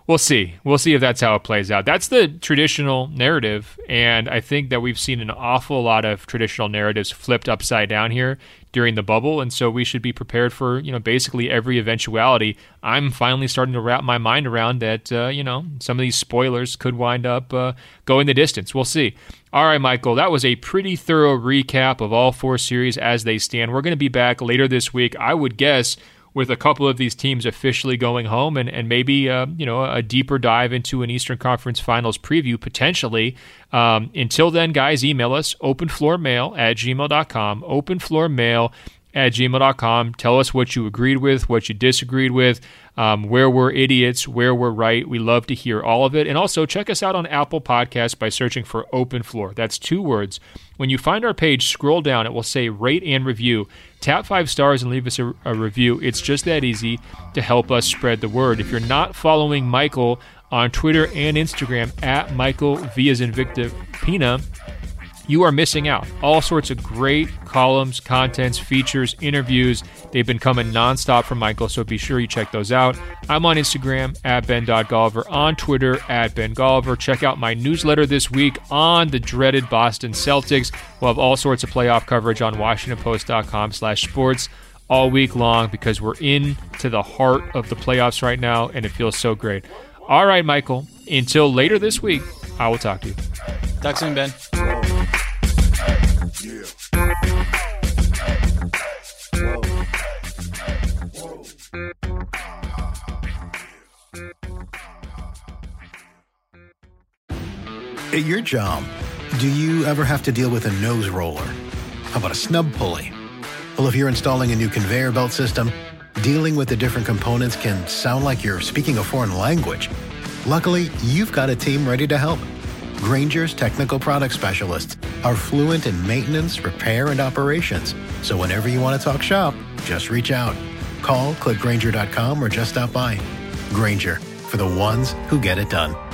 We'll see. We'll see if that's how it plays out. That's the traditional narrative, and I think that we've seen an awful lot of traditional narratives flipped upside down here during the bubble, and so we should be prepared for, basically every eventuality. I'm finally starting to wrap my mind around that, some of these spoilers could wind up going the distance. We'll see. All right, Michael, that was a pretty thorough recap of all 4 series as they stand. We're going to be back later this week, I would guess, with a couple of these teams officially going home and maybe, a deeper dive into an Eastern Conference Finals preview, potentially. Until then, guys, email us, openfloormail@gmail.com, openfloormail@gmail.com. Tell us what you agreed with, what you disagreed with, where we're idiots, where we're right. We love to hear all of it. And also, check us out on Apple Podcasts by searching for Open Floor. That's 2 words. When you find our page, scroll down. It will say rate and review. Tap 5 stars and leave us a review. It's just that easy to help us spread the word. If you're not following Michael on Twitter and Instagram at Michael V as in Victor Pina, you are missing out. All sorts of great columns, contents, features, interviews. They've been coming nonstop from Michael, so be sure you check those out. I'm on Instagram at Ben.Golliver, on Twitter at Ben Golliver. Check out my newsletter this week on the dreaded Boston Celtics. We'll have all sorts of playoff coverage on WashingtonPost.com/sports all week long because we're into the heart of the playoffs right now, and it feels so great. All right, Michael, until later this week, I will talk to you. Talk soon, Ben. At your job, do you ever have to deal with a nose roller? How about a snub pulley? Well, if you're installing a new conveyor belt system, dealing with the different components can sound like you're speaking a foreign language. Luckily, you've got a team ready to help. Grainger's technical product specialists are fluent in maintenance, repair, and operations. So whenever you want to talk shop, just reach out. Call, click Grainger.com, or just stop by. Grainger, for the ones who get it done.